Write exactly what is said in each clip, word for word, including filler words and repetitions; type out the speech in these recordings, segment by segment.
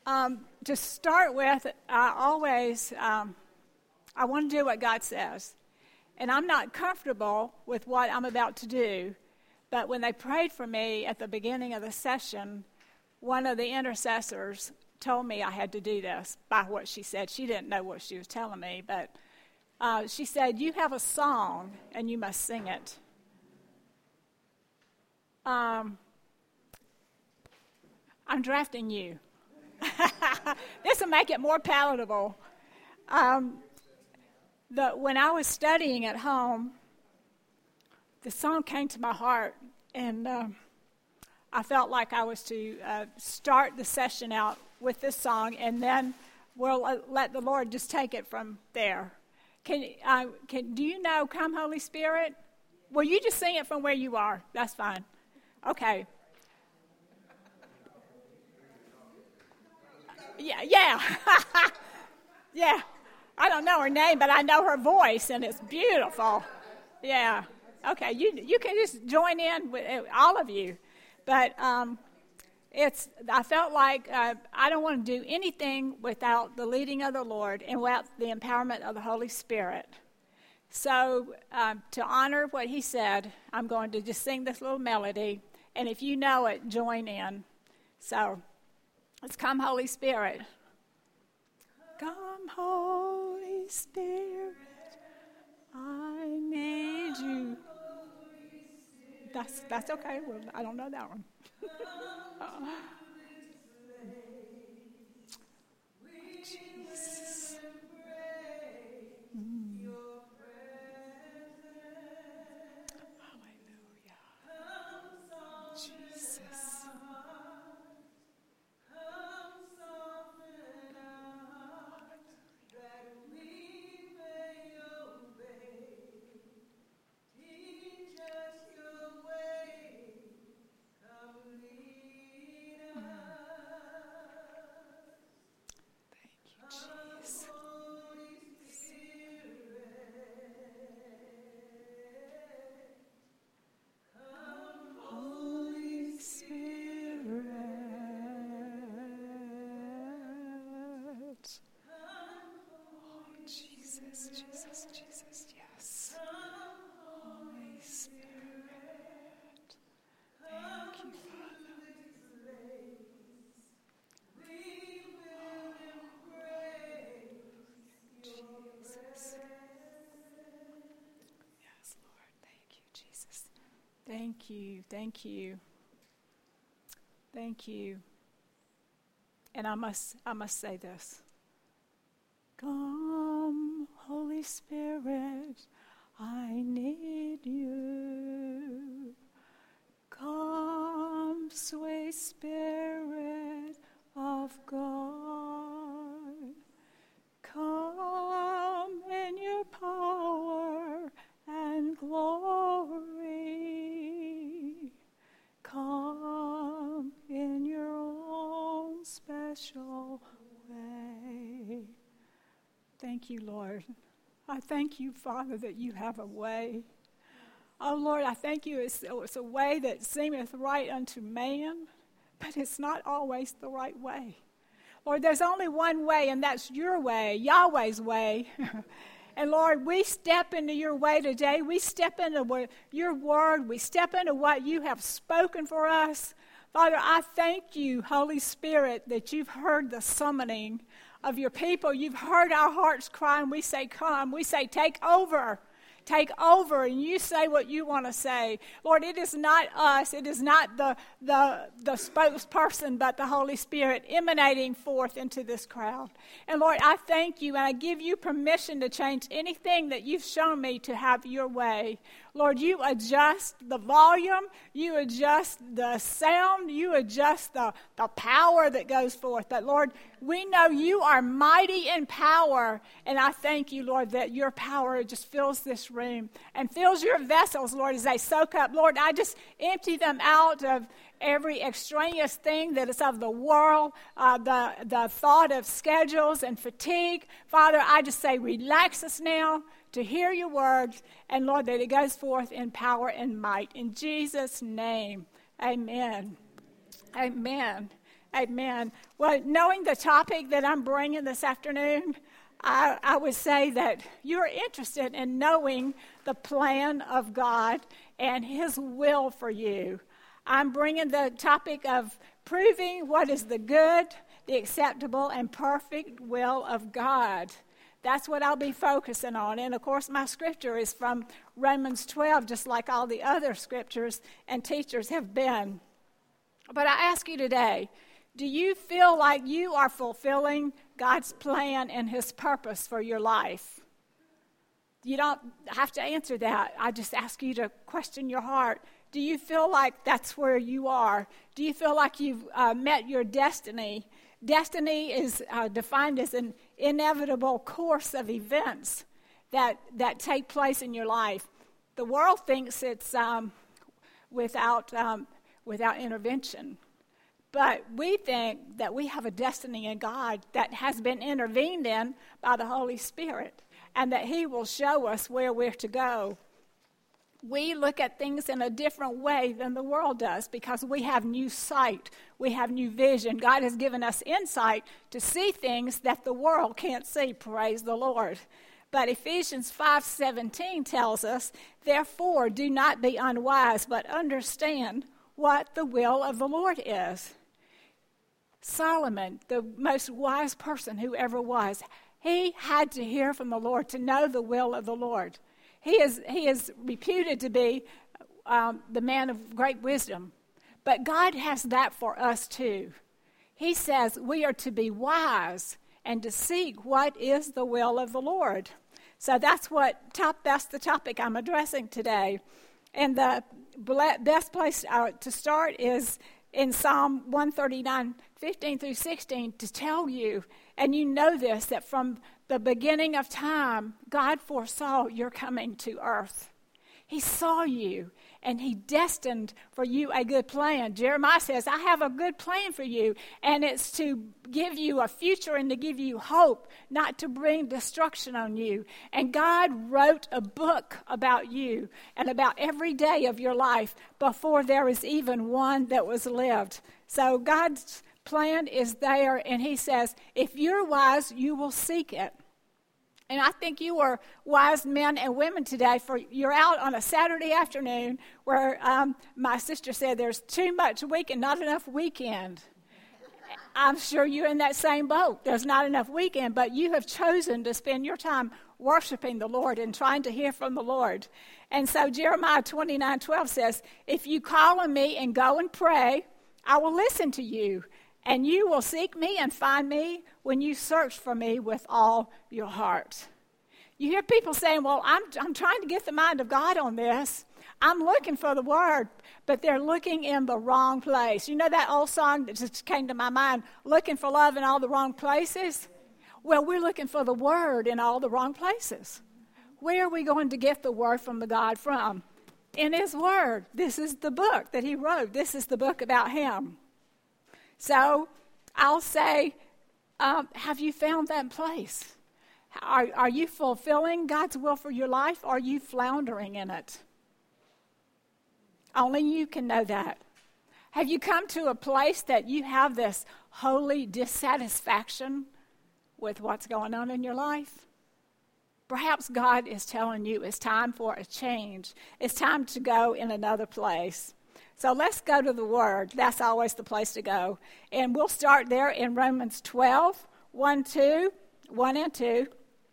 Um, to start with, I always, um, I want to do what God says. And I'm not comfortable with what I'm about to do. But when they prayed for me at the beginning of the session, one of the intercessors told me I had to do this by what she said. She didn't know what she was telling me, but uh, she said, you have a song and you must sing it. Um, I'm drafting you. This will make it more palatable. Um, the, when I was studying at home, the song came to my heart, and um, I felt like I was to uh, start the session out with this song, and then we'll uh, let the Lord just take it from there. Can, uh, can do you know Come Holy Spirit? Well, you just sing it from where you are. That's fine. Okay. Yeah, yeah. Yeah. I don't know her name, but I know her voice, and it's beautiful. Yeah. Okay, you you can just join in with uh, all of you. But um, it's I felt like uh, I don't want to do anything without the leading of the Lord and without the empowerment of the Holy Spirit. So uh, to honor what he said, I'm going to just sing this little melody. And if you know it, join in. So let's Come Holy Spirit. Come Holy Spirit, I need you. That's that's okay. Well, I don't know that one. uh, Jesus. Mm. Thank you, thank you, thank you. And I must, I must say this. Come, Holy Spirit, I need you. Come, sweet Spirit of God. Come in your power and glory. Come in your own special way. Thank you, Lord. I thank you, Father, that you have a way. Oh, Lord, I thank you. It's, it's a way that seemeth right unto man, but it's not always the right way. Lord, there's only one way, and that's your way, Yahweh's way. And Lord, we step into your way today. We step into your word. We step into what you have spoken for us. Father, I thank you, Holy Spirit, that you've heard the summoning of your people. You've heard our hearts cry, and we say, come. We say, take over. Take over, and you say what you want to say. Lord, it is not us. It is not the, the, the spokesperson, but the Holy Spirit emanating forth into this crowd. And Lord, I thank you, and I give you permission to change anything that you've shown me to have your way. Lord, you adjust the volume, you adjust the sound, you adjust the, the power that goes forth. But Lord, we know you are mighty in power, and I thank you, Lord, that your power just fills this room and fills your vessels, Lord, as they soak up. Lord, I just empty them out of every extraneous thing that is of the world, uh, the, the thought of schedules and fatigue. Father, I just say relax us now to hear your words, and Lord, that it goes forth in power and might. In Jesus' name, amen. Amen. Amen. Well, knowing the topic that I'm bringing this afternoon, I, I would say that you're interested in knowing the plan of God and His will for you. I'm bringing the topic of proving what is the good, the acceptable, and perfect will of God. That's what I'll be focusing on. And, of course, my scripture is from Romans twelve, just like all the other scriptures and teachers have been. But I ask you today, do you feel like you are fulfilling God's plan and His purpose for your life? You don't have to answer that. I just ask you to question your heart. Do you feel like that's where you are? Do you feel like you've uh, met your destiny? Destiny is uh, defined as an inevitable course of events that that take place in your life. The world thinks it's um, without um, without intervention. But we think that we have a destiny in God that has been intervened in by the Holy Spirit, and that He will show us where we're to go. We look at things in a different way than the world does because we have new sight. We have new vision. God has given us insight to see things that the world can't see. Praise the Lord. But Ephesians five seventeen tells us, therefore, do not be unwise, but understand what the will of the Lord is. Solomon, the most wise person who ever was, he had to hear from the Lord to know the will of the Lord. He is, he is reputed to be um, the man of great wisdom. But God has that for us too. He says we are to be wise and to seek what is the will of the Lord. So that's what top, that's the topic I'm addressing today. And the best place uh, to start is in Psalm one thirty-nine, fifteen through sixteen, to tell you, and you know this, that from the beginning of time, God foresaw your coming to earth. He saw you, and He destined for you a good plan. Jeremiah says, I have a good plan for you, and it's to give you a future and to give you hope, not to bring destruction on you. And God wrote a book about you and about every day of your life before there was even one that was lived. So God's plan is there, and He says, if you're wise, you will seek it. And I think you are wise men and women today, for you're out on a Saturday afternoon where um, my sister said there's too much weekend, not enough weekend. I'm sure you're in that same boat. There's not enough weekend, but you have chosen to spend your time worshiping the Lord and trying to hear from the Lord. And so Jeremiah twenty-nine twelve says, if you call on me and go and pray, I will listen to you. And you will seek me and find me when you search for me with all your heart. You hear people saying, well, I'm, I'm trying to get the mind of God on this. I'm looking for the word, but they're looking in the wrong place. You know that old song that just came to my mind, looking for love in all the wrong places? Well, we're looking for the word in all the wrong places. Where are we going to get the word from the God from? In His word. This is the book that He wrote. This is the book about Him. So I'll say, um, have you found that place? Are, are you fulfilling God's will for your life, or are you floundering in it? Only you can know that. Have you come to a place that you have this holy dissatisfaction with what's going on in your life? Perhaps God is telling you it's time for a change. It's time to go in another place. So let's go to the Word. That's always the place to go. And we'll start there in Romans twelve, one, two, one and two.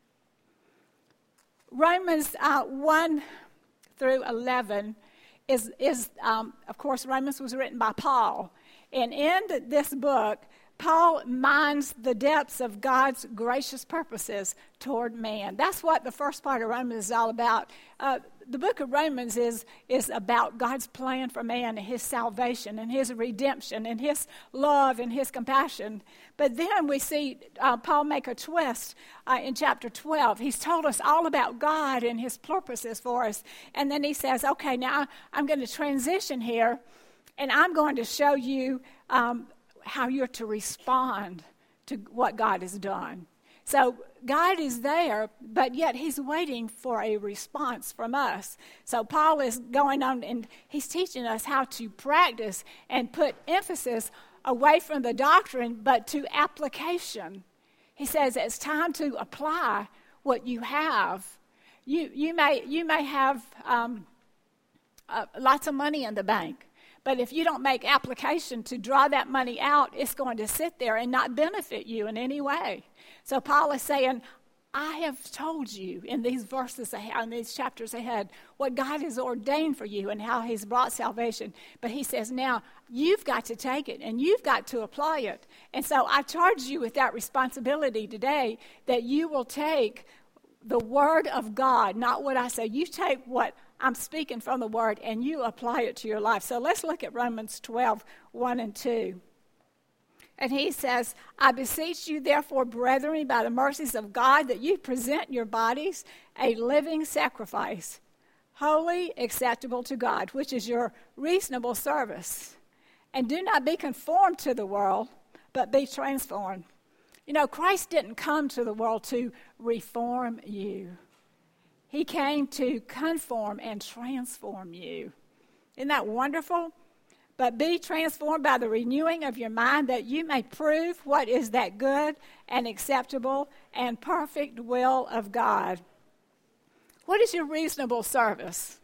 Romans uh, one through eleven is, is um, of course, Romans was written by Paul. And in this book, Paul mines the depths of God's gracious purposes toward man. That's what the first part of Romans is all about. Uh, the book of Romans is, is about God's plan for man and His salvation and His redemption and His love and His compassion. But then we see uh, Paul make a twist uh, in chapter twelve. He's told us all about God and His purposes for us. And then he says, okay, now I'm going to transition here, and I'm going to show you um, how you're to respond to what God has done. So God is there, but yet He's waiting for a response from us. So Paul is going on, and he's teaching us how to practice and put emphasis away from the doctrine, but to application. He says it's time to apply what you have. You you may you may have um, uh, lots of money in the bank, but if you don't make application to draw that money out, it's going to sit there and not benefit you in any way. So Paul is saying, I have told you in these verses ahead, in these chapters ahead, what God has ordained for you and how he's brought salvation. But he says, now you've got to take it and you've got to apply it. And so I charge you with that responsibility today, that you will take the word of God, not what I say. You take what I'm speaking from the word and you apply it to your life. So let's look at Romans twelve, one and two. And he says, I beseech you, therefore, brethren, by the mercies of God, that you present your bodies a living sacrifice, holy, acceptable to God, which is your reasonable service. And do not be conformed to the world, but be transformed. You know, Christ didn't come to the world to reform you. He came to conform and transform you. Isn't that wonderful? But be transformed by the renewing of your mind, that you may prove what is that good and acceptable and perfect will of God. What is your reasonable service?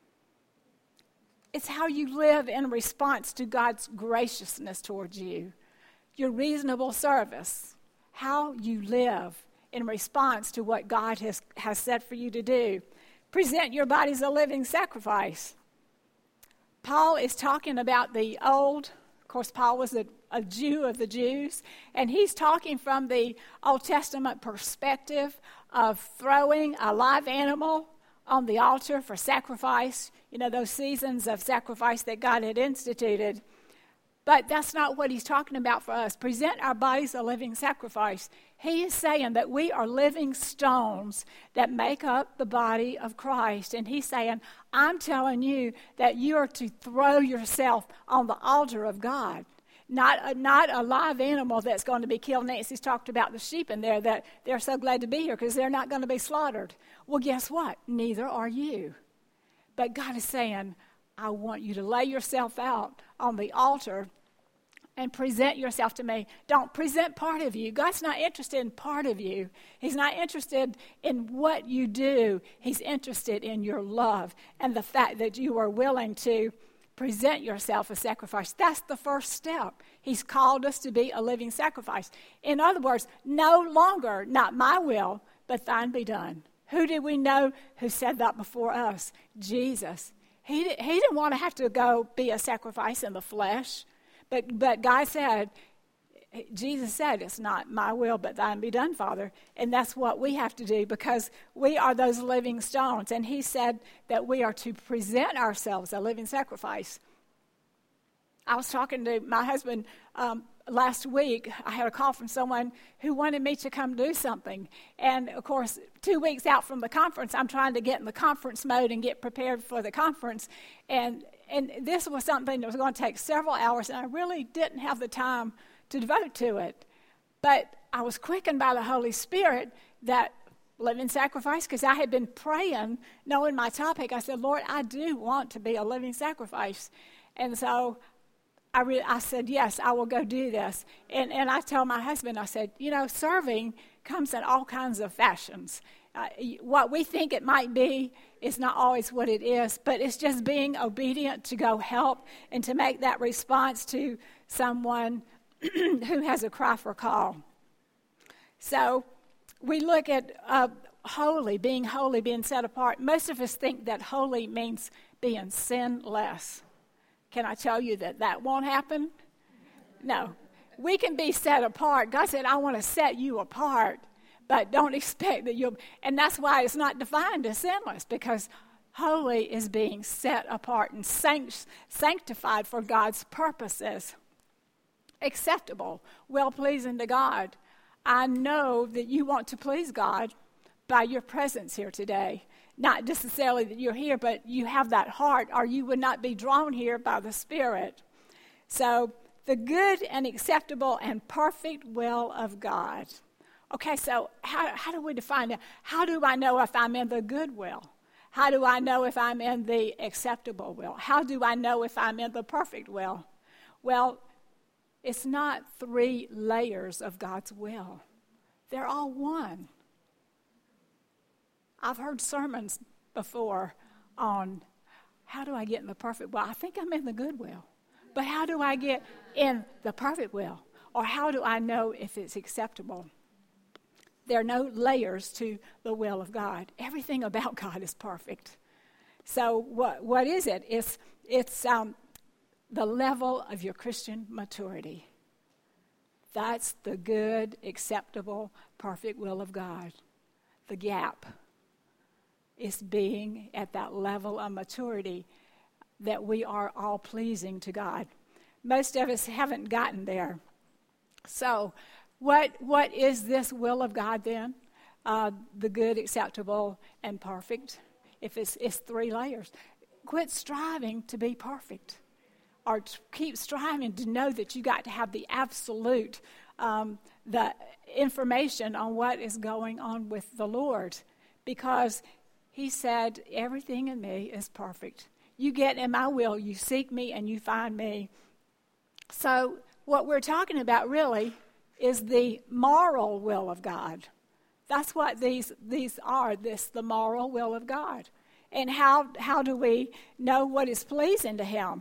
It's how you live in response to God's graciousness towards you. Your reasonable service, how you live in response to what God has, has said for you to do. Present your bodies a living sacrifice. Paul is talking about the old, of course, Paul was a, a Jew of the Jews, and he's talking from the Old Testament perspective of throwing a live animal on the altar for sacrifice, you know, those seasons of sacrifice that God had instituted. But that's not what he's talking about for us. Present our bodies a living sacrifice. He is saying that we are living stones that make up the body of Christ. And he's saying, I'm telling you that you are to throw yourself on the altar of God. Not a, not a live animal that's going to be killed. Nancy's talked about the sheep in there, that they're so glad to be here because they're not going to be slaughtered. Well, guess what? Neither are you. But God is saying, I want you to lay yourself out on the altar and present yourself to me. Don't present part of you. God's not interested in part of you. He's not interested in what you do. He's interested in your love and the fact that you are willing to present yourself as sacrifice. That's the first step. He's called us to be a living sacrifice. In other words, no longer, not my will, but thine be done. Who did we know who said that before us? Jesus. He, did, he didn't want to have to go be a sacrifice in the flesh. But but God said, Jesus said, it's not my will, but thine be done, Father. And that's what we have to do, because we are those living stones. And he said that we are to present ourselves a living sacrifice. I was talking to my husband um, last week. I had a call from someone who wanted me to come do something. And, of course, two weeks out from the conference, I'm trying to get in the conference mode and get prepared for the conference. And And this was something that was going to take several hours, and I really didn't have the time to devote to it. But I was quickened by the Holy Spirit that living sacrifice, because I had been praying, knowing my topic. I said, Lord, I do want to be a living sacrifice. And so I, re- I said, yes, I will go do this. And, and I told my husband, I said, you know, serving comes in all kinds of fashions. Uh, what we think it might be is not always what it is, but it's just being obedient to go help and to make that response to someone who has a cry for call. So we look at uh, holy, being holy, being set apart. Most of us think that holy means being sinless. Can I tell you that that won't happen? No. We can be set apart. God said, I want to set you apart. But don't expect that you'll, and that's why it's not defined as sinless, because holy is being set apart and sanct, sanctified for God's purposes. Acceptable, well-pleasing to God. I know that you want to please God by your presence here today. Not necessarily that you're here, but you have that heart, or you would not be drawn here by the Spirit. So, the good and acceptable and perfect will of God. Okay, so how, how do we define it? How do I know if I'm in the good will? How do I know if I'm in the acceptable will? How do I know if I'm in the perfect will? Well, It's not three layers of God's will. They're all one. I've heard sermons before on how do I get in the perfect will. I think I'm in the good will. But how do I get in the perfect will? Or how do I know if it's acceptable? There are no layers to the will of God. Everything about God is perfect. So what what is it? It's, it's um, the level of your Christian maturity. That's the good, acceptable, perfect will of God. The gap is being at that level of maturity that we are all pleasing to God. Most of us haven't gotten there. So what what is this will of God then? Uh, the good, acceptable, and perfect. If it's, it's three layers. Quit striving to be perfect. Or to keep striving to know that you got to have the absolute, um, the information on what is going on with the Lord. Because he said, everything in me is perfect. You get in my will, you seek me, and you find me. So what we're talking about really is the moral will of God. That's what these these are, this the moral will of God. And how how do we know what is pleasing to him?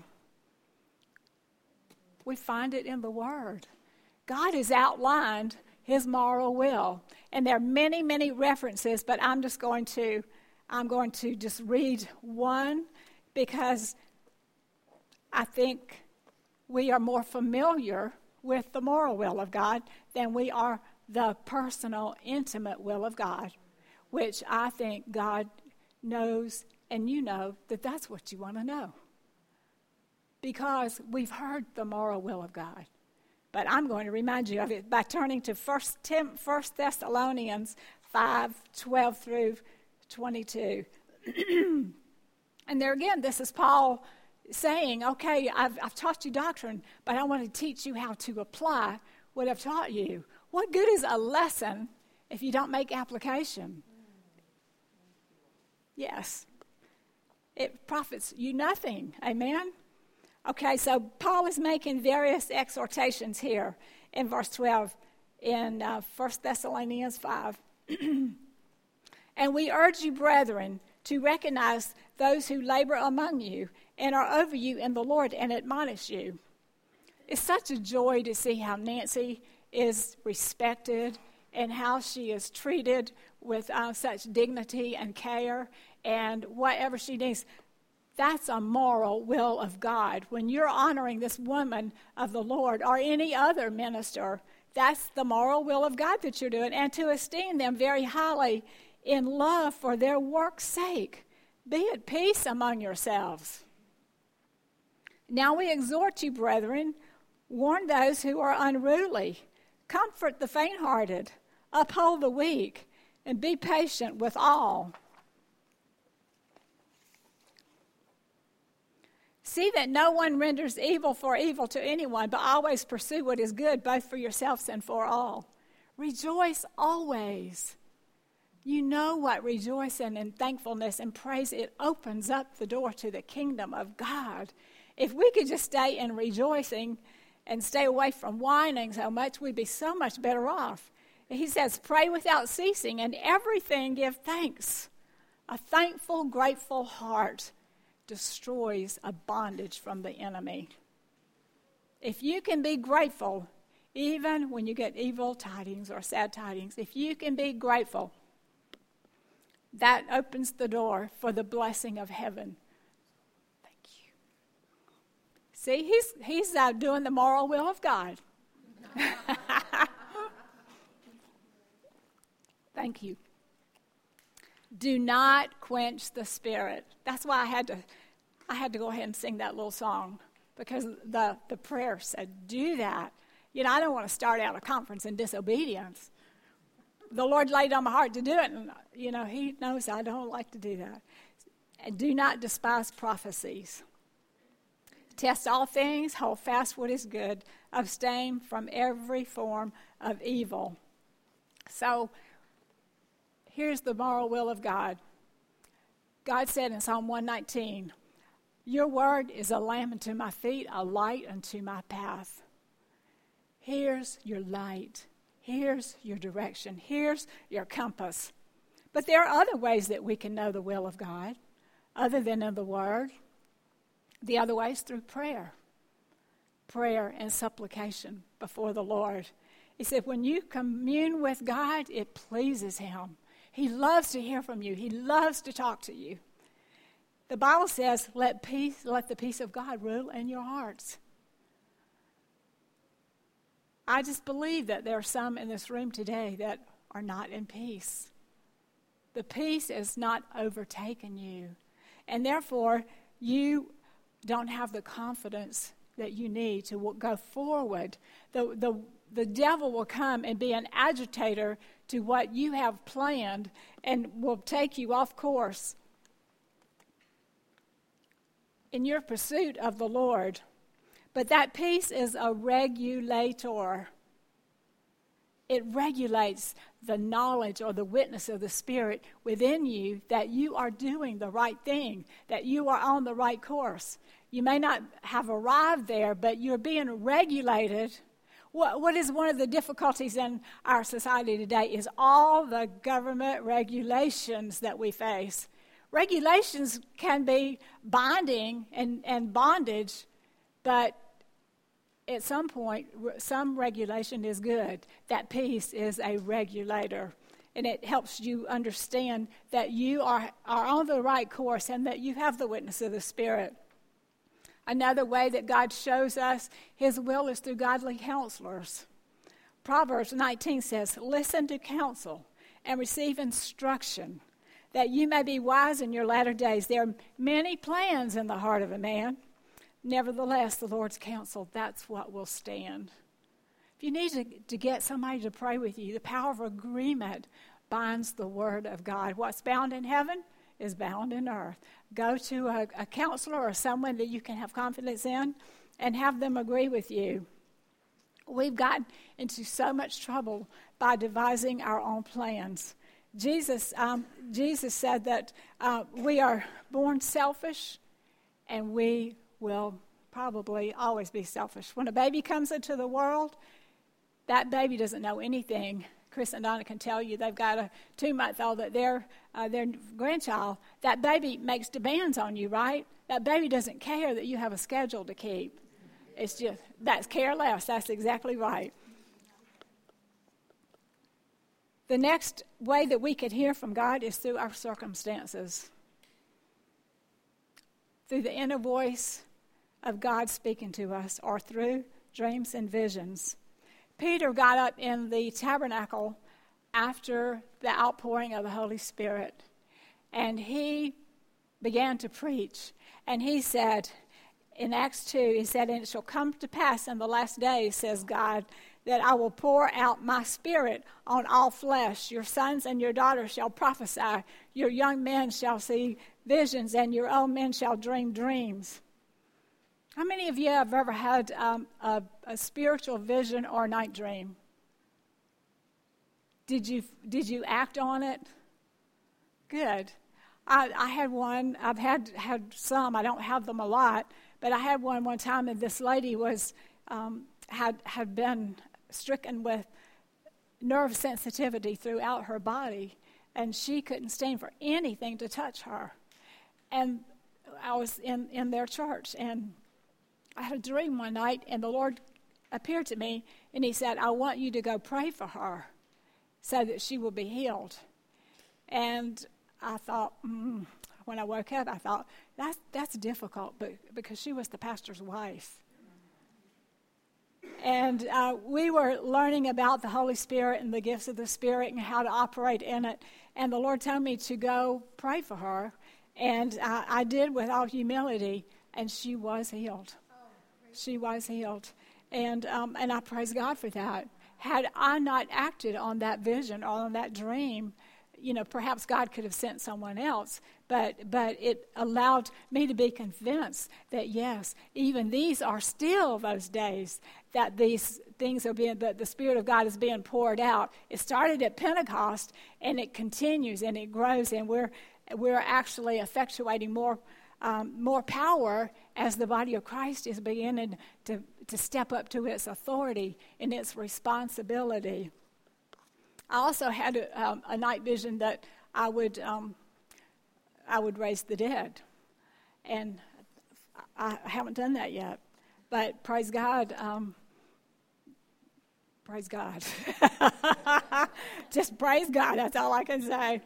We find it in the Word. God has outlined his moral will. And there are many, many references, but I'm just going to I'm going to just read one because I think we are more familiar with the moral will of God than we are the personal, intimate will of God, which I think God knows, and you know that that's what you want to know. Because we've heard the moral will of God. But I'm going to remind you of it by turning to First Thessalonians five, twelve through twenty-two. And there again, this is Paul saying, okay, I've, I've taught you doctrine, but I want to teach you how to apply what I've taught you. What good is a lesson if you don't make application? Yes. It profits you nothing. Amen? Okay, so Paul is making various exhortations here in verse twelve in uh, First Thessalonians five. And we urge you, brethren, to recognize those who labor among you and are over you in the Lord and admonish you. It's such a joy to see how Nancy is respected and how she is treated with uh, such dignity and care and whatever she needs. That's a moral will of God. When you're honoring this woman of the Lord or any other minister, that's the moral will of God that you're doing. And to esteem them very highly in love for their work's sake. Be at peace among yourselves. Now we exhort you, brethren, warn those who are unruly, comfort the faint-hearted, uphold the weak, and be patient with all. See that no one renders evil for evil to anyone, but always pursue what is good, both for yourselves and for all. Rejoice always. You know what rejoicing and thankfulness and praise, it opens up the door to the kingdom of God. If we could just stay in rejoicing and stay away from whining so much, we'd be so much better off. He says, pray without ceasing, and everything give thanks. A thankful, grateful heart destroys a bondage from the enemy. If you can be grateful, even when you get evil tidings or sad tidings, if you can be grateful, that opens the door for the blessing of heaven. Thank you. See, he's he's uh, doing the moral will of God. Thank you. Do not quench the spirit. That's why I had to I had to go ahead and sing that little song, because the, the prayer said, do that. You know, I don't want to start out a conference in disobedience. The Lord laid on my heart to do it, and, you know, he knows I don't like to do that. And do not despise prophecies. Test all things, hold fast what is good, abstain from every form of evil. So, here's the moral will of God. God said in Psalm one nineteen, your word is a lamp unto my feet, a light unto my path. here's your light. Here's your direction. Here's your compass. But there are other ways that we can know the will of God other than in the Word. The other way is through prayer. Prayer and supplication before the Lord. He said when you commune with God, it pleases Him. He loves to hear from you. He loves to talk to you. The Bible says, let peace, let the peace of God rule in your hearts. I just believe that there are some in this room today that are not in peace. The peace has not overtaken you. And therefore, you don't have the confidence that you need to go forward. The, the, the devil will come and be an agitator to what you have planned and will take you off course in your pursuit of the Lord. But that peace is a regulator. It regulates the knowledge or the witness of the Spirit within you that you are doing the right thing, that you are on the right course. You may not have arrived there, but you're being regulated. What, what is one of the difficulties in our society today is all the government regulations that we face. Regulations can be binding and, and bondage, but at some point, some regulation is good. That peace is a regulator, and it helps you understand that you are, are on the right course and that you have the witness of the Spirit. Another way that God shows us His will is through godly counselors. Proverbs nineteen says, listen to counsel and receive instruction, that you may be wise in your latter days. There are many plans in the heart of a man. Nevertheless, the Lord's counsel, that's what will stand. If you need to, to get somebody to pray with you, the power of agreement binds the word of God. What's bound in heaven is bound in earth. Go to a, a counselor or someone that you can have confidence in and have them agree with you. We've gotten into so much trouble by devising our own plans. Jesus, um, Jesus said that uh, we are born selfish and we will probably always be selfish. When a baby comes into the world, that baby doesn't know anything. Chris and Donna can tell you they've got a two-month-old that their uh, their grandchild. That baby makes demands on you, right? That baby doesn't care that you have a schedule to keep. It's just, that's careless. That's exactly right. The next way that we could hear from God is through our circumstances, through the inner voice of God speaking to us, or through dreams and visions. Peter got up in the tabernacle after the outpouring of the Holy Spirit, and he began to preach. And he said, in Acts two, he said, and it shall come to pass in the last days, says God, that I will pour out my Spirit on all flesh. Your sons and your daughters shall prophesy. Your young men shall see visions, and your old men shall dream dreams. How many of you have ever had um, a, a spiritual vision or a night dream? Did you did you act on it? Good. I, I had one. I've had had some. I don't have them a lot, but I had one one time, and this lady was um, had had been stricken with nerve sensitivity throughout her body, and she couldn't stand for anything to touch her. And I was in, in their church, and I had a dream one night, and the Lord appeared to me, and He said, I want you to go pray for her so that she will be healed. And I thought, mm, when I woke up, I thought, that's, that's difficult, but because she was the pastor's wife. And uh, we were learning about the Holy Spirit and the gifts of the Spirit and how to operate in it. And the Lord told me to go pray for her. And uh, I did with all humility, and she was healed. She was healed. And um, and I praise God for that. Had I not acted on that vision or on that dream, you know, perhaps God could have sent someone else. But but it allowed me to be convinced that, yes, even these are still those days that these things are being, that the Spirit of God is being poured out. It started at Pentecost, and it continues, and it grows, and we're we're actually effectuating more um, more power as the body of Christ is beginning to, to step up to its authority and its responsibility. I also had a, um, a night vision that I would um, I would raise the dead, and I, I haven't done that yet. But praise God, um, praise God, just praise God. That's all I can say.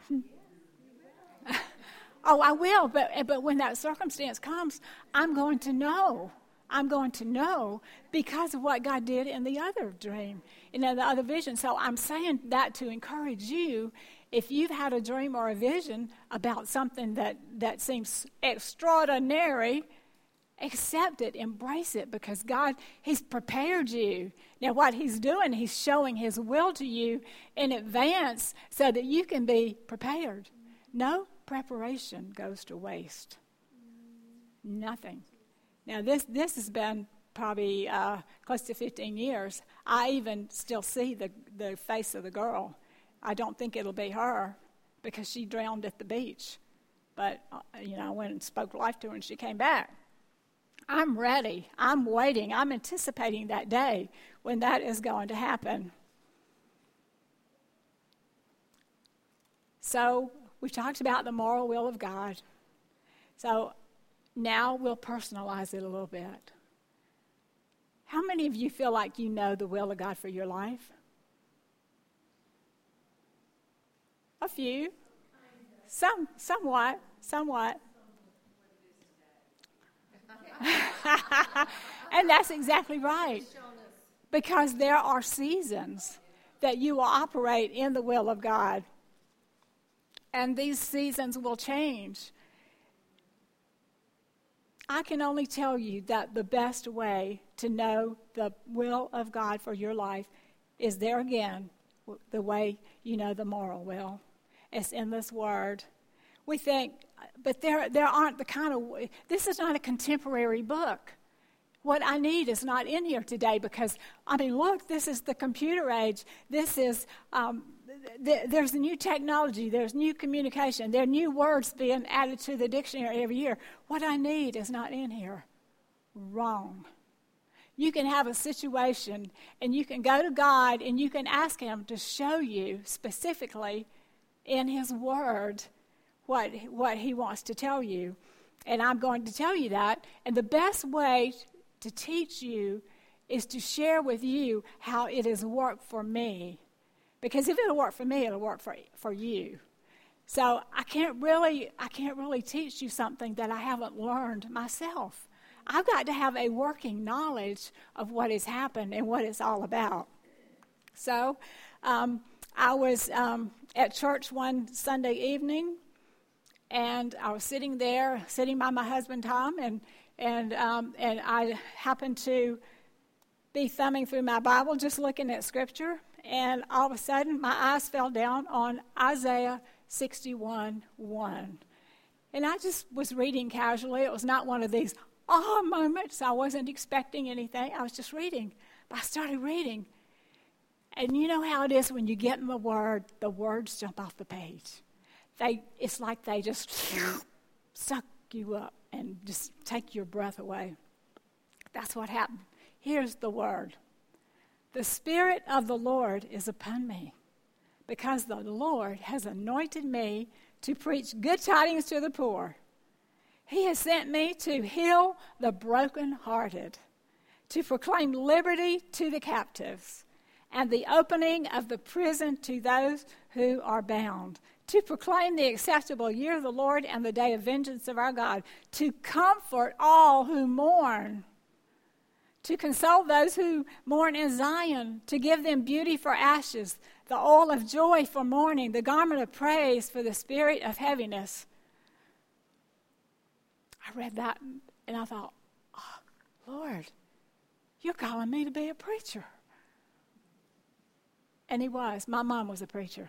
Oh, I will, but but when that circumstance comes, I'm going to know. I'm going to know because of what God did in the other dream, in the other vision. So I'm saying that to encourage you. If you've had a dream or a vision about something that, that seems extraordinary, accept it, embrace it, because God, He's prepared you. Now what He's doing, He's showing His will to you in advance so that you can be prepared. No preparation goes to waste. Nothing. Now, this this has been probably uh, close to fifteen years. I even still see the, the face of the girl. I don't think it'll be her because she drowned at the beach. But, uh, you know, I went and spoke life to her and she came back. I'm ready. I'm waiting. I'm anticipating that day when that is going to happen. So, we've talked about the moral will of God. So, now we'll personalize it a little bit. How many of you feel like you know the will of God for your life? A few. Some, somewhat, somewhat. And that's exactly right. Because there are seasons that you will operate in the will of God. And these seasons will change. I can only tell you that the best way to know the will of God for your life is there again, the way you know the moral will. It's in this word. We think, but there there aren't the kind of, this is not a contemporary book. What I need is not in here today because, I mean, look, this is the computer age. This is, um, th- there's new technology. There's new communication. There are new words being added to the dictionary every year. What I need is not in here. Wrong. You can have a situation and you can go to God and you can ask Him to show you specifically in His Word what, what He wants to tell you. And I'm going to tell you that. And the best way to teach you is to share with you how it has worked for me. Because if it'll work for me, it'll work for, for you. So I can't really I can't really teach you something that I haven't learned myself. I've got to have a working knowledge of what has happened and what it's all about. So um, I was um, at church one Sunday evening, and I was sitting there, sitting by my husband Tom, and And um, and I happened to be thumbing through my Bible, just looking at Scripture, and all of a sudden my eyes fell down on Isaiah sixty-one one. And I just was reading casually. It was not one of these aha moments. I wasn't expecting anything. I was just reading. But I started reading. And you know how it is when you get in the Word, the words jump off the page. They, it's like they just suck you up and just take your breath away. That's what happened. Here's the word. The Spirit of the Lord is upon me, because the Lord has anointed me to preach good tidings to the poor. He has sent me to heal the brokenhearted, to proclaim liberty to the captives, and the opening of the prison to those who are bound, to proclaim the acceptable year of the Lord and the day of vengeance of our God, to comfort all who mourn, to console those who mourn in Zion, to give them beauty for ashes, the oil of joy for mourning, the garment of praise for the spirit of heaviness. I read that and I thought, oh, Lord, you're calling me to be a preacher. And He was. My mom was a preacher.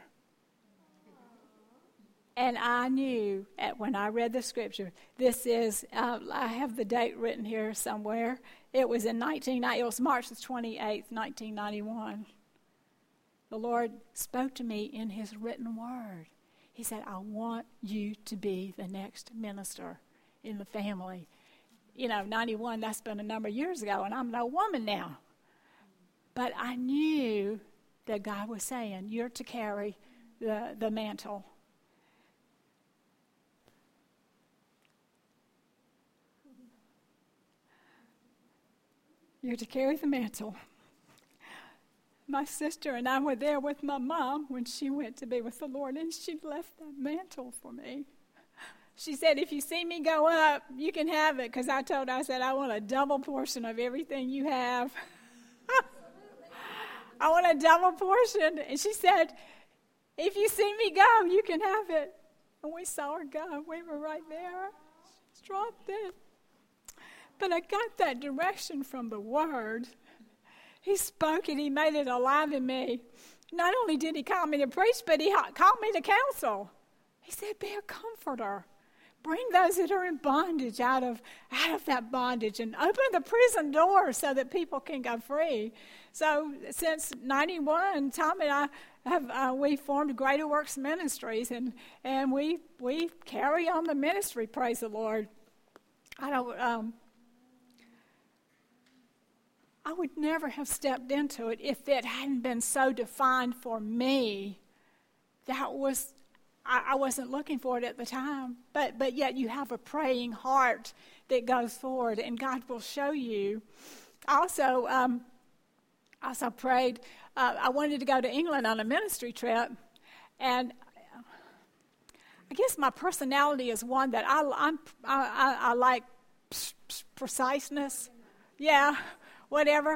And I knew at, when I read the scripture, this is, uh, I have the date written here somewhere. It was in nineteen, it was March the twenty-eighth, nineteen ninety-one. The Lord spoke to me in His written word. He said, I want you to be the next minister in the family. You know, ninety-one, that's been a number of years ago, and I'm no woman now. But I knew that God was saying, you're to carry the, the mantle. You're to carry the mantle. My sister and I were there with my mom when she went to be with the Lord, and she left that mantle for me. She said, if you see me go up, you can have it, because I told her, I said, I want a double portion of everything you have. I want a double portion. And she said, if you see me go, you can have it. And we saw her go. We were right there. She dropped it. But I got that direction from the Word. He spoke it. He made it alive in me. Not only did he call me to preach, but he called me to counsel. He said, be a comforter. Bring those that are in bondage out of out of that bondage, and open the prison doors so that people can go free. So since ninety-one, Tom and I have uh, we formed Greater Works Ministries, and and we we carry on the ministry. Praise the Lord. I don't. Um, I would never have stepped into it if it hadn't been so defined for me. That was. I wasn't looking for it at the time, but but yet you have a praying heart that goes forward, and God will show you. I also, um, also prayed. Uh, I wanted to go to England on a ministry trip, and I guess my personality is one that I I'm, I, I, I like preciseness. Yeah, whatever.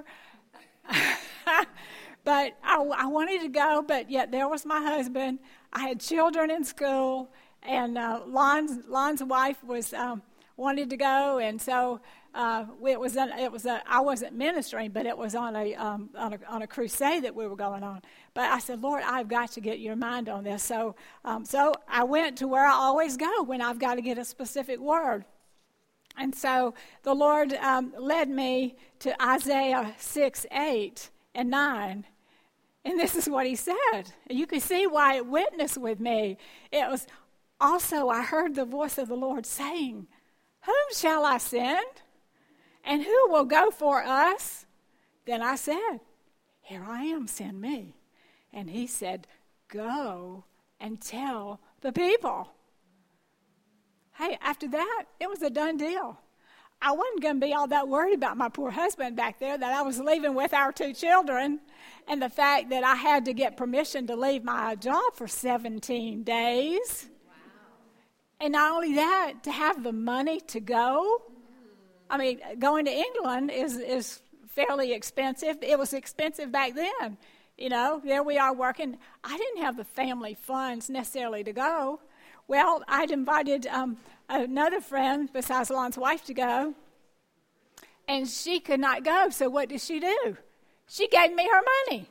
But I, I wanted to go, but yet there was my husband. I had children in school, and uh, Lon's, Lon's wife was um, wanted to go, and so uh, it was an, it was a, I wasn't ministering, but it was on a, um, on a on a crusade that we were going on. But I said, Lord, I've got to get your mind on this. So um, so I went to where I always go when I've got to get a specific word. And so the Lord um, led me to Isaiah six, eight, and nine. And this is what he said. You can see why it witnessed with me. It was also, I heard the voice of the Lord saying, whom shall I send? And who will go for us? Then I said, here I am, send me. And he said, go and tell the people. Hey, after that, it was a done deal. I wasn't going to be all that worried about my poor husband back there, that I was leaving with our two children, and the fact that I had to get permission to leave my job for seventeen days. Wow. And not only that, to have the money to go. I mean, going to England is, is fairly expensive. It was expensive back then. You know, there we are working. I didn't have the family funds necessarily to go. Well, I'd invited um, another friend besides Lon's wife to go, and she could not go. So what did she do? She gave me her money.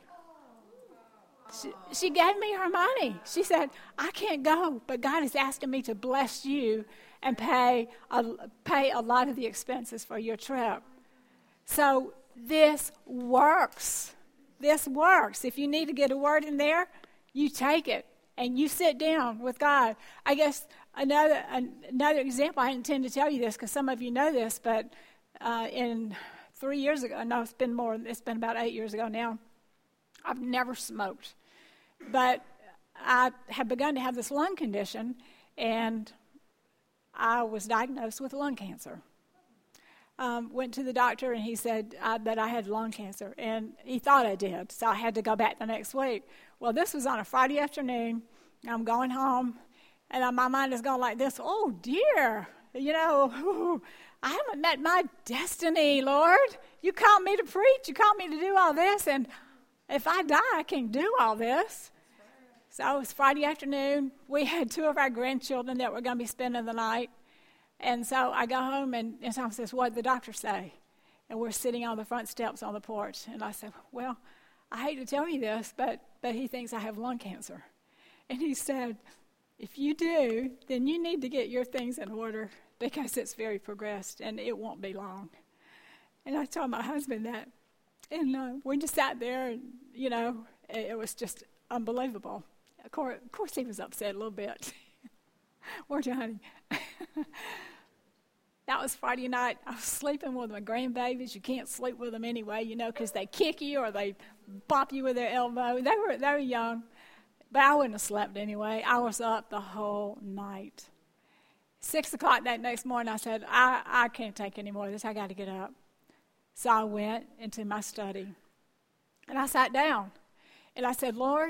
She, she gave me her money. She said, I can't go, but God is asking me to bless you and pay a, pay a lot of the expenses for your trip. So this works. This works. If you need to get a word in there, you take it. And you sit down with God. I guess another another example, I didn't intend to tell you this because some of you know this, but uh, in three years ago, no, it's been more, it's been about eight years ago now, I've never smoked. But I had begun to have this lung condition, and I was diagnosed with lung cancer. Um, went to the doctor, and he said uh, that I had lung cancer, and he thought I did, so I had to go back the next week. Well, this was on a Friday afternoon. I'm going home, and my mind is going like this, oh, dear, you know, I haven't met my destiny, Lord. You called me to preach. You called me to do all this, and if I die, I can't do all this. So it was Friday afternoon. We had two of our grandchildren that were going to be spending the night. And so I go home, and, and Tom says, what did the doctor say? And we're sitting on the front steps on the porch. And I said, well, I hate to tell you this, but, but he thinks I have lung cancer. And he said, if you do, then you need to get your things in order because it's very progressed, and it won't be long. And I told my husband that. And uh, we just sat there, and, you know, it, it was just unbelievable. Of course, of course, he was upset a little bit. Weren't you, honey? that was Friday night. I was sleeping with my grandbabies. You can't sleep with them anyway, you know, because they kick you or they bop you with their elbow. They were, they were young, but I wouldn't have slept anyway. I was up the whole night. Six o'clock that next morning, I said, I, I can't take any more of this. I got to get up. So I went into my study, and I sat down, and I said, Lord,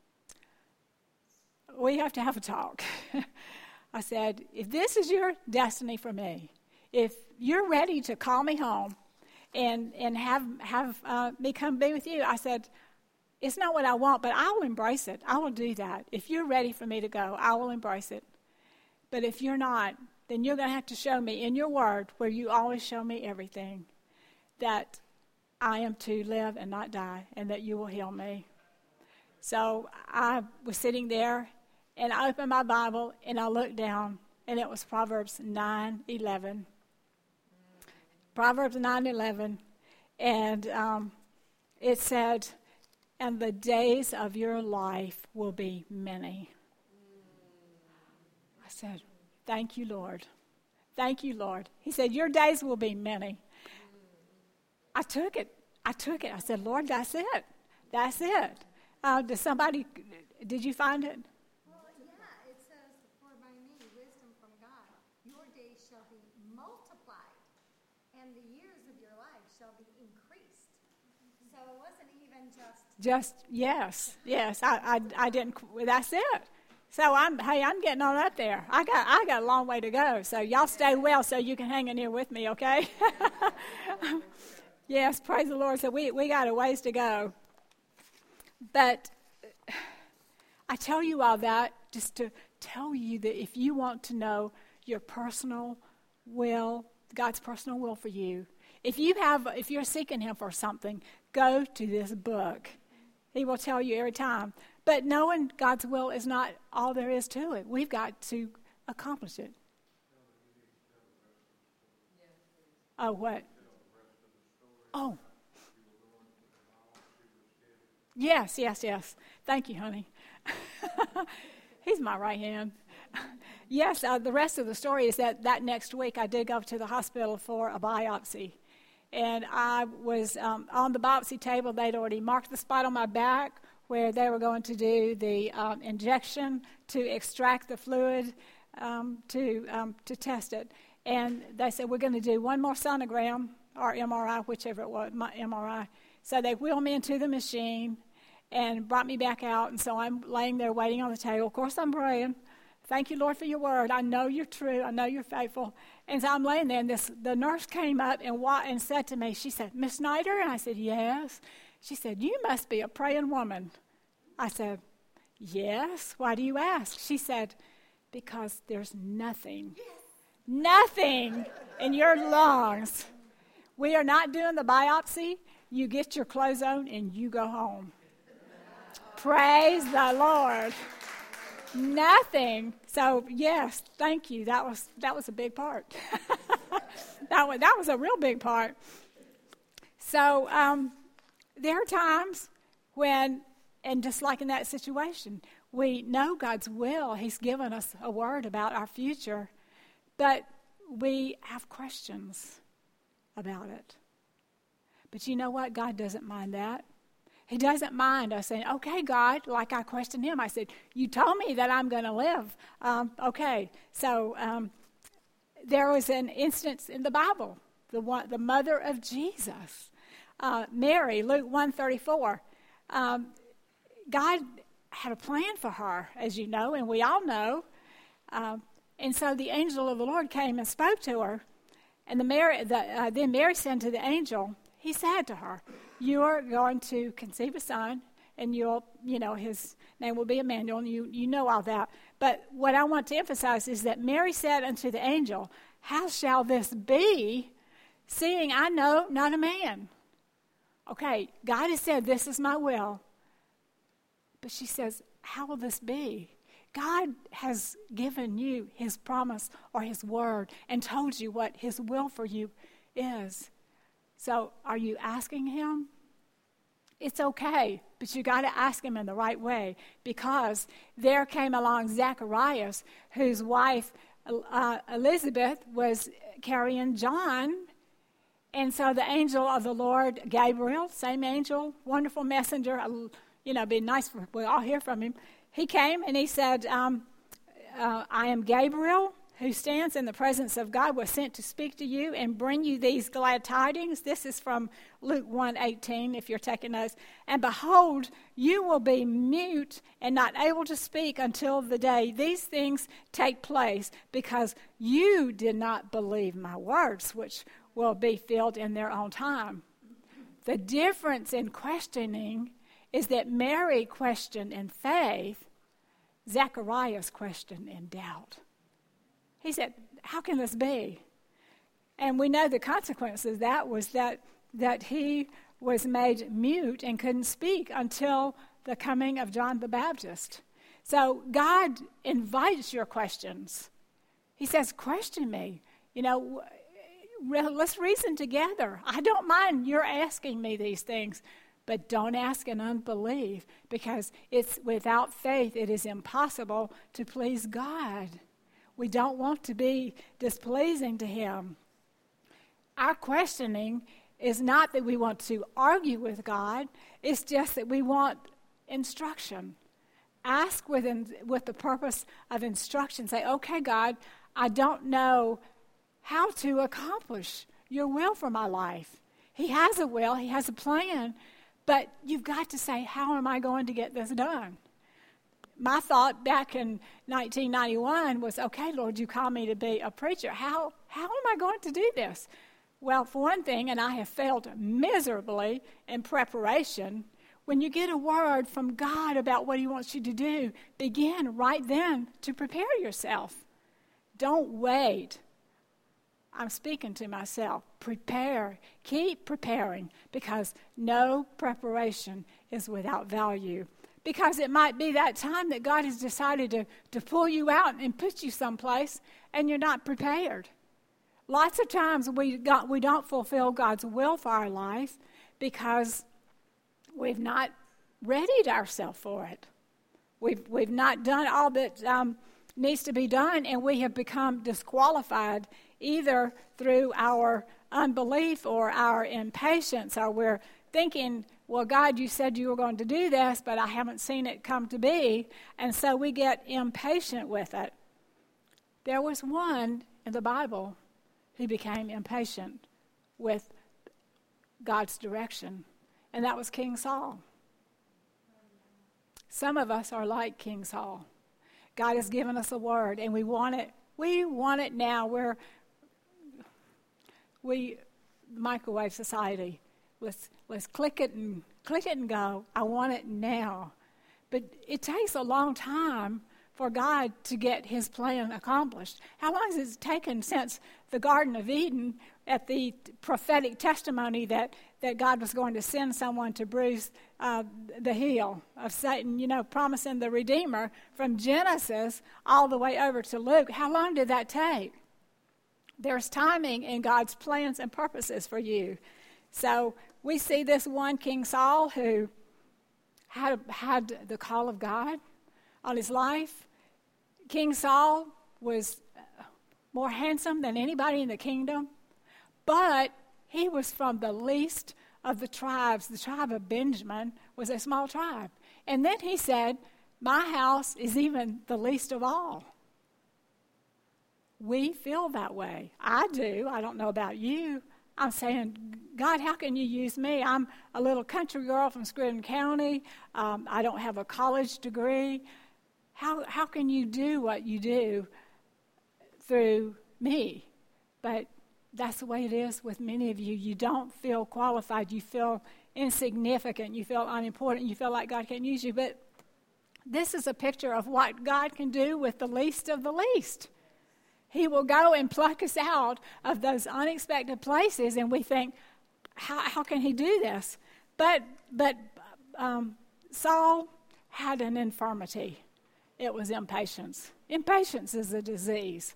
we have to have a talk. I said, if this is your destiny for me, if you're ready to call me home and and have have uh, me come be with you, I said, it's not what I want, but I will embrace it. I will do that. If you're ready for me to go, I will embrace it. But if you're not, then you're going to have to show me in your word, where you always show me everything, that I am to live and not die, and that you will heal me. So I was sitting there, and I opened my Bible, and I looked down, and it was Proverbs nine eleven. Proverbs nine eleven, and um, it said, and the days of your life will be many. I said, thank you, Lord. Thank you, Lord. He said, your days will be many. I took it. I took it. I said, Lord, that's it. That's it. Uh, does somebody, did you find it? Well, yeah, it says, for by me, wisdom from God, your days shall be multiplied, and the years of your life shall be increased. So it wasn't even just... Just, yes, yes. I, I, I didn't, that's it. So I'm, hey, I'm getting on up there. I got, I got a long way to go. So y'all stay well so you can hang in here with me, okay? Yes, praise the Lord. So we, we got a ways to go. But I tell you all that just to tell you that if you want to know your personal will, God's personal will for you, if you have, if you're seeking Him for something, go to this book. He will tell you every time. But knowing God's will is not all there is to it. We've got to accomplish it. Oh, what? Oh. Yes, yes, yes. Thank you, honey. He's my right hand. Yes, uh, the rest of the story is that that next week I did go to the hospital for a biopsy. And I was um, on the biopsy table. They'd already marked the spot on my back where they were going to do the um, injection to extract the fluid um, to um, to test it. And they said, we're going to do one more sonogram or M R I, whichever it was, my M R I. So they wheeled me into the machine and brought me back out. And so I'm laying there waiting on the table. Of course, I'm praying. Thank you, Lord, for your word. I know you're true. I know you're faithful. And so I'm laying there, and this, the nurse came up and, wa- and said to me, she said, Miss Snyder? And I said, yes. She said, you must be a praying woman. I said, yes. Why do you ask? She said, because there's nothing, nothing in your lungs. We are not doing the biopsy. You get your clothes on and you go home. Praise the Lord. Nothing. So yes, thank you. That was that was a big part. that was that was a real big part. So um, there are times when, and just like in that situation, we know God's will. He's given us a word about our future, but we have questions about it. But you know what? God doesn't mind that. He doesn't mind us saying, okay, God, like I questioned him. I said, you told me that I'm going to live. Um, okay, so um, there was an instance in the Bible, the one, the mother of Jesus, uh, Mary, Luke one thirty-four. Um, God had a plan for her, as you know, and we all know. Um, and so the angel of the Lord came and spoke to her. And the Mary, the, uh, then Mary said to the angel, he said to her, you are going to conceive a son, and you'll, you know, his name will be Emmanuel, and you, you know all that. But what I want to emphasize is that Mary said unto the angel, how shall this be, seeing I know not a man? Okay, God has said, this is my will. But she says, how will this be? God has given you his promise or his word and told you what his will for you is. So are you asking him? It's okay, but you got to ask him in the right way, because there came along Zacharias, whose wife uh, Elizabeth was carrying John. And so the angel of the Lord, Gabriel, same angel, wonderful messenger, you know, it'd be nice for we all hear from him. He came and he said, um, uh, I am Gabriel, who stands in the presence of God, was sent to speak to you and bring you these glad tidings. This is from Luke one eighteen, if you're taking notes. And behold, you will be mute and not able to speak until the day these things take place, because you did not believe my words, which will be filled in their own time. The difference in questioning is that Mary questioned in faith, Zacharias questioned in doubt. He said, how can this be? And we know the consequences of that was that, that he was made mute and couldn't speak until the coming of John the Baptist. So God invites your questions. He says, question me. You know, let's reason together. I don't mind you're asking me these things, but don't ask in unbelief, because it's without faith it is impossible to please God. We don't want to be displeasing to him. Our questioning is not that we want to argue with God. It's just that we want instruction. Ask with, in, with the purpose of instruction. Say, okay, God, I don't know how to accomplish your will for my life. He has a will. He has a plan. But you've got to say, how am I going to get this done? My thought back in nineteen ninety-one was, okay, Lord, you call me to be a preacher. How how am I going to do this? Well, for one thing, and I have failed miserably in preparation, when you get a word from God about what he wants you to do, begin right then to prepare yourself. Don't wait. I'm speaking to myself. Prepare. Keep preparing, because no preparation is without value. Because it might be that time that God has decided to, to pull you out and put you someplace, and you're not prepared. Lots of times we got, we don't fulfill God's will for our life because we've not readied ourselves for it. We've, we've not done all that um, needs to be done, and we have become disqualified either through our unbelief or our impatience, or we're thinking, well, God, you said you were going to do this, but I haven't seen it come to be. And so we get impatient with it. There was one in the Bible who became impatient with God's direction, and that was King Saul. Some of us are like King Saul. God has given us a word, and we want it. We want it now. We're we microwave society. Let's let's click it and click it and go. I want it now. But it takes a long time for God to get his plan accomplished. How long has it taken since the Garden of Eden, at the prophetic testimony that, that God was going to send someone to bruise uh, the heel of Satan, you know, promising the Redeemer, from Genesis all the way over to Luke? How long did that take? There's timing in God's plans and purposes for you. So we see this one King Saul who had, had the call of God on his life. King Saul was more handsome than anybody in the kingdom, but he was from the least of the tribes. The tribe of Benjamin was a small tribe. And then he said, my house is even the least of all. We feel that way. I do. I don't know about you. I'm saying, God, how can you use me? I'm a little country girl from Scranton County. Um, I don't have a college degree. How how can you do what you do through me? But that's the way it is with many of you. You don't feel qualified. You feel insignificant. You feel unimportant. You feel like God can't use you. But this is a picture of what God can do with the least of the least. He will go and pluck us out of those unexpected places, and we think, how, how can he do this? But but um, Saul had an infirmity. It was impatience. Impatience is a disease.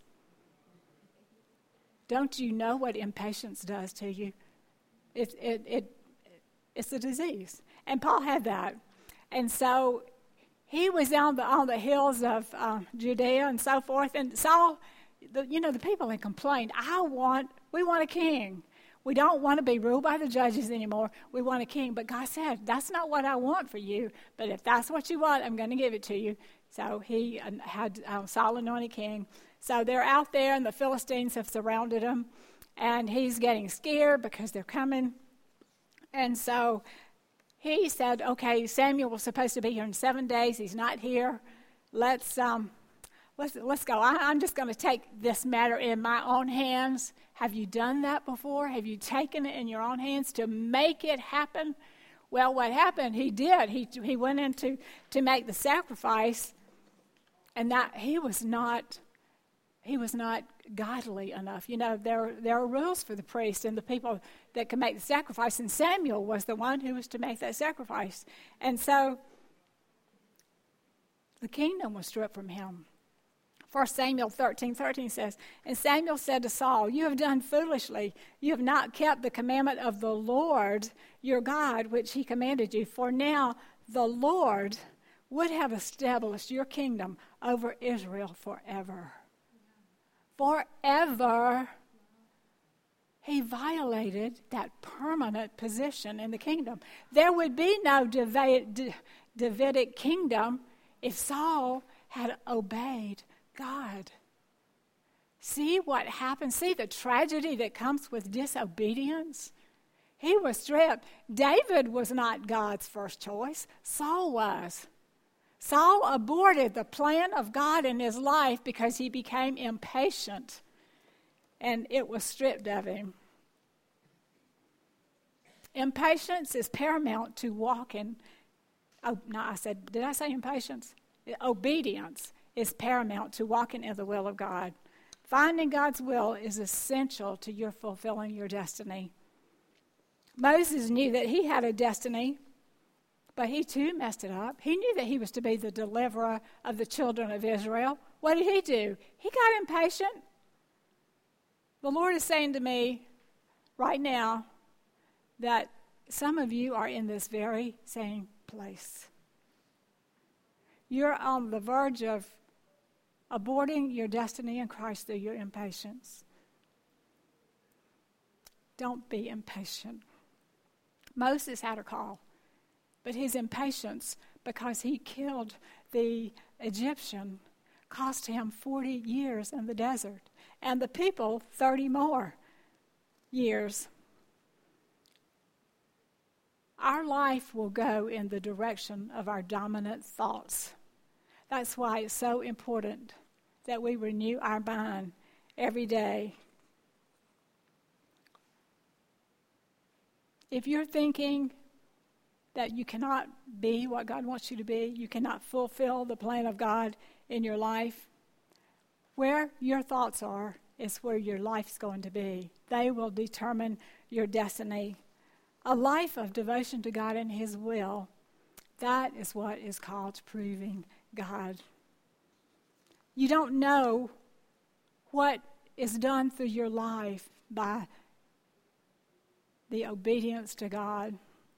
Don't you know what impatience does to you? It, it, it, it's a disease. And Paul had that. And so he was on the, on the hills of uh, Judea and so forth, and Saul the, you know, the people had complained, I want, we want a king. We don't want to be ruled by the judges anymore. We want a king. But God said, that's not what I want for you. But if that's what you want, I'm going to give it to you. So he had uh, Saul anointed king. So they're out there, and the Philistines have surrounded him. And he's getting scared because they're coming. And so he said, okay, Samuel was supposed to be here in seven days. He's not here. Let's um, let's let's go. I, I'm just going to take this matter in my own hands. Have you done that before? Have you taken it in your own hands to make it happen? Well, what happened? He did. He he went in to, to make the sacrifice, and that he was not he was not godly enough. You know, there there are rules for the priest and the people that can make the sacrifice, and Samuel was the one who was to make that sacrifice. And so the kingdom was stripped from him. First Samuel thirteen thirteen says, and Samuel said to Saul, you have done foolishly. You have not kept the commandment of the Lord your God, which he commanded you. For now the Lord would have established your kingdom over Israel forever. Forever. He violated that permanent position in the kingdom. There would be no Davidic kingdom if Saul had obeyed God. See what happens? See the tragedy that comes with disobedience? He was stripped. David was not God's first choice. Saul was. Saul aborted the plan of God in his life because he became impatient, and it was stripped of him. Impatience is paramount to walking. Oh, no, I said, did I say impatience? Obedience is paramount to walking in the will of God. Finding God's will is essential to your fulfilling your destiny. Moses knew that he had a destiny, but he too messed it up. He knew that he was to be the deliverer of the children of Israel. What did he do? He got impatient. The Lord is saying to me right now that some of you are in this very same place. You're on the verge of aborting your destiny in Christ through your impatience. Don't be impatient. Moses had a call, but his impatience, because he killed the Egyptian, cost him forty years in the desert, and the people thirty more years. Our life will go in the direction of our dominant thoughts. That's why it's so important that we renew our mind every day. If you're thinking that you cannot be what God wants you to be, you cannot fulfill the plan of God in your life, where your thoughts are is where your life's going to be. They will determine your destiny. A life of devotion to God and his will, that is what is called proving God. You don't know what is done through your life by the obedience to God.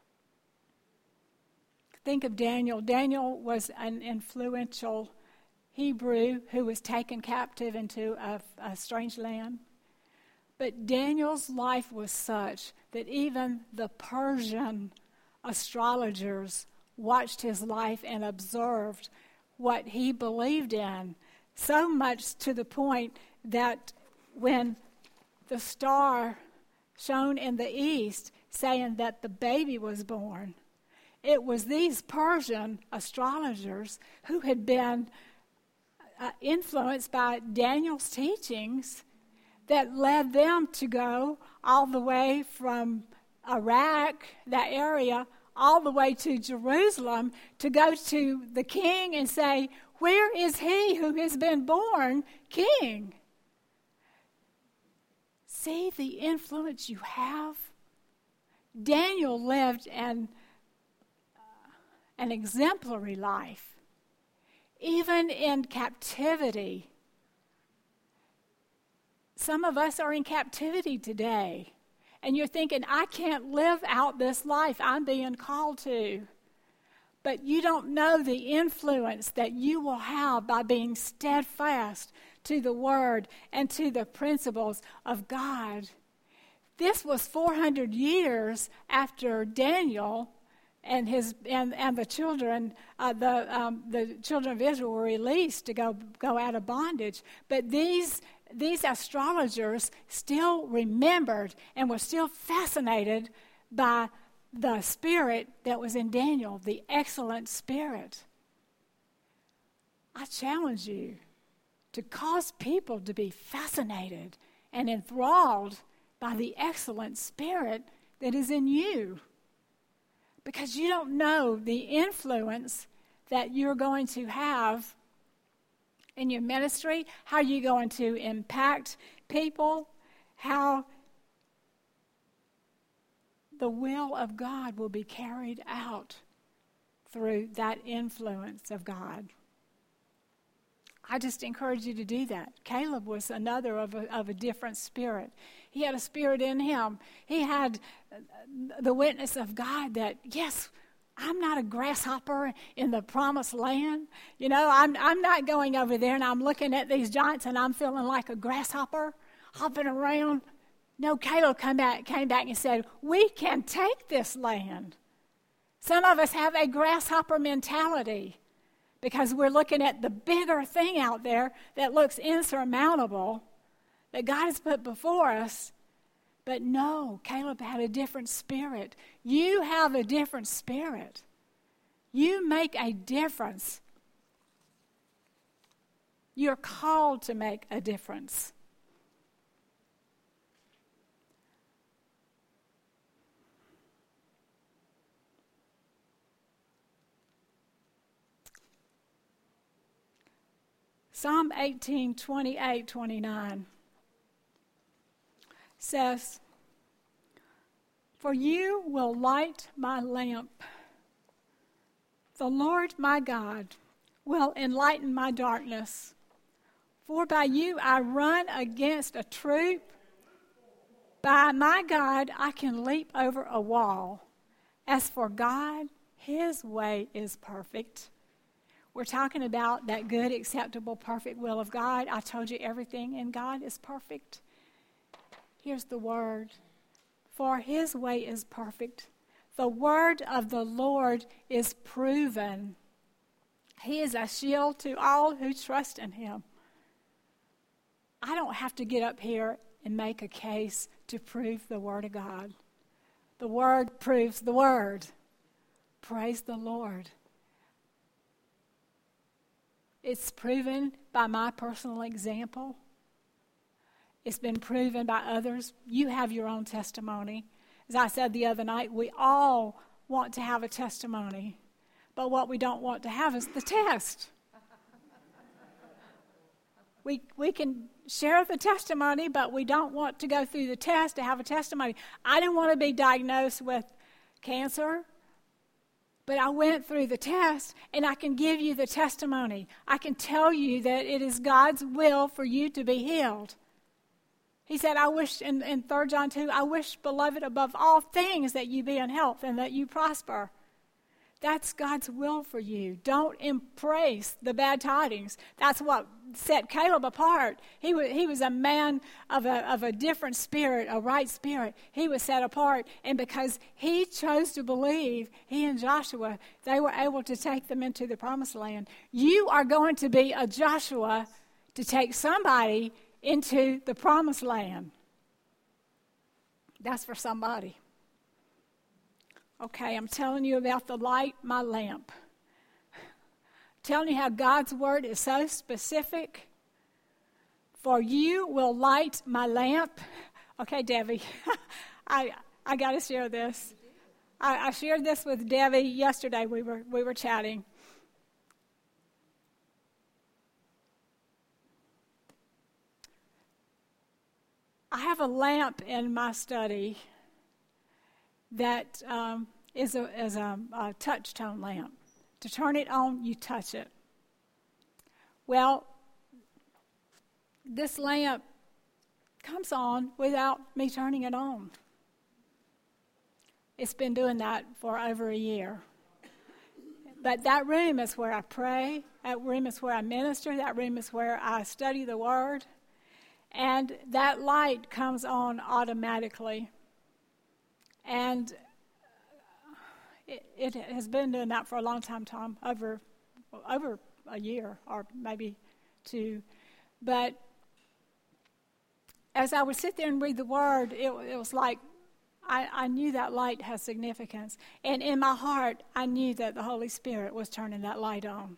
Think of Daniel. Daniel was an influential Hebrew who was taken captive into a, a strange land. But Daniel's life was such that even the Persian astrologers watched his life and observed what he believed in, so much to the point that when the star shone in the east saying that the baby was born, it was these Persian astrologers who had been uh, influenced by Daniel's teachings that led them to go all the way from Iraq, that area, all the way to Jerusalem to go to the king and say, where is he who has been born king? See the influence you have? Daniel lived an, uh, an exemplary life. Even in captivity. Some of us are in captivity today. And you're thinking, I can't live out this life I'm being called to. But you don't know the influence that you will have by being steadfast to the Word and to the principles of God. This was four hundred years after Daniel and his and, and the children, uh, the um, the children of Israel were released to go go out of bondage. But these these astrologers still remembered and were still fascinated by the spirit that was in Daniel, the excellent spirit. I challenge you to cause people to be fascinated and enthralled by the excellent spirit that is in you. Because you don't know the influence that you're going to have in your ministry, how you're going to impact people, how the will of God will be carried out through that influence of God. I just encourage you to do that. Caleb was another of a, of a different spirit. He had a spirit in him. He had the witness of God that, yes, I'm not a grasshopper in the promised land. You know, I'm I'm not going over there and I'm looking at these giants and I'm feeling like a grasshopper hopping around. No, Caleb came back, came back and said, we can take this land. Some of us have a grasshopper mentality because we're looking at the bigger thing out there that looks insurmountable that God has put before us. But no, Caleb had a different spirit. You have a different spirit. You make a difference. You're called to make a difference. Psalm eighteen, twenty-eight, twenty-nine says, for you will light my lamp. The Lord my God will enlighten my darkness. For by you I run against a troop. By my God I can leap over a wall. As for God, his way is perfect. We're talking about that good, acceptable, perfect will of God. I told you everything in God is perfect. Here's the word. For his way is perfect. The word of the Lord is proven. He is a shield to all who trust in him. I don't have to get up here and make a case to prove the word of God. The word proves the word. Praise the Lord. It's proven by my personal example. It's been proven by others. You have your own testimony. As I said the other night, we all want to have a testimony. But what we don't want to have is the test. We we can share the testimony, but we don't want to go through the test to have a testimony. I didn't want to be diagnosed with cancer, but I went through the test, and I can give you the testimony. I can tell you that it is God's will for you to be healed. He said, I wish, in, in Third John two, I wish, beloved, above all things that you be in health and that you prosper. That's God's will for you. Don't embrace the bad tidings. That's what set Caleb apart. He was, he was a man of a, of a different spirit, a right spirit. He was set apart. And because he chose to believe, he and Joshua, they were able to take them into the promised land. You are going to be a Joshua to take somebody into the promised land. That's for somebody. Okay, I'm telling you about the light, my lamp. Telling you how God's word is so specific. For you will light my lamp. Okay, Debbie, I I got to share this. I, I shared this with Debbie yesterday. We were we were chatting. I have a lamp in my study that um, is a is a, a touch tone lamp. To turn it on, you touch it. Well, this lamp comes on without me turning it on. It's been doing that for over a year. But that room is where I pray. That room is where I minister. That room is where I study the Word. And that light comes on automatically. And it, it has been doing that for a long time, Tom, over, over a year or maybe two. But as I would sit there and read the Word, it, it was like I, I knew that light has significance. And in my heart, I knew that the Holy Spirit was turning that light on.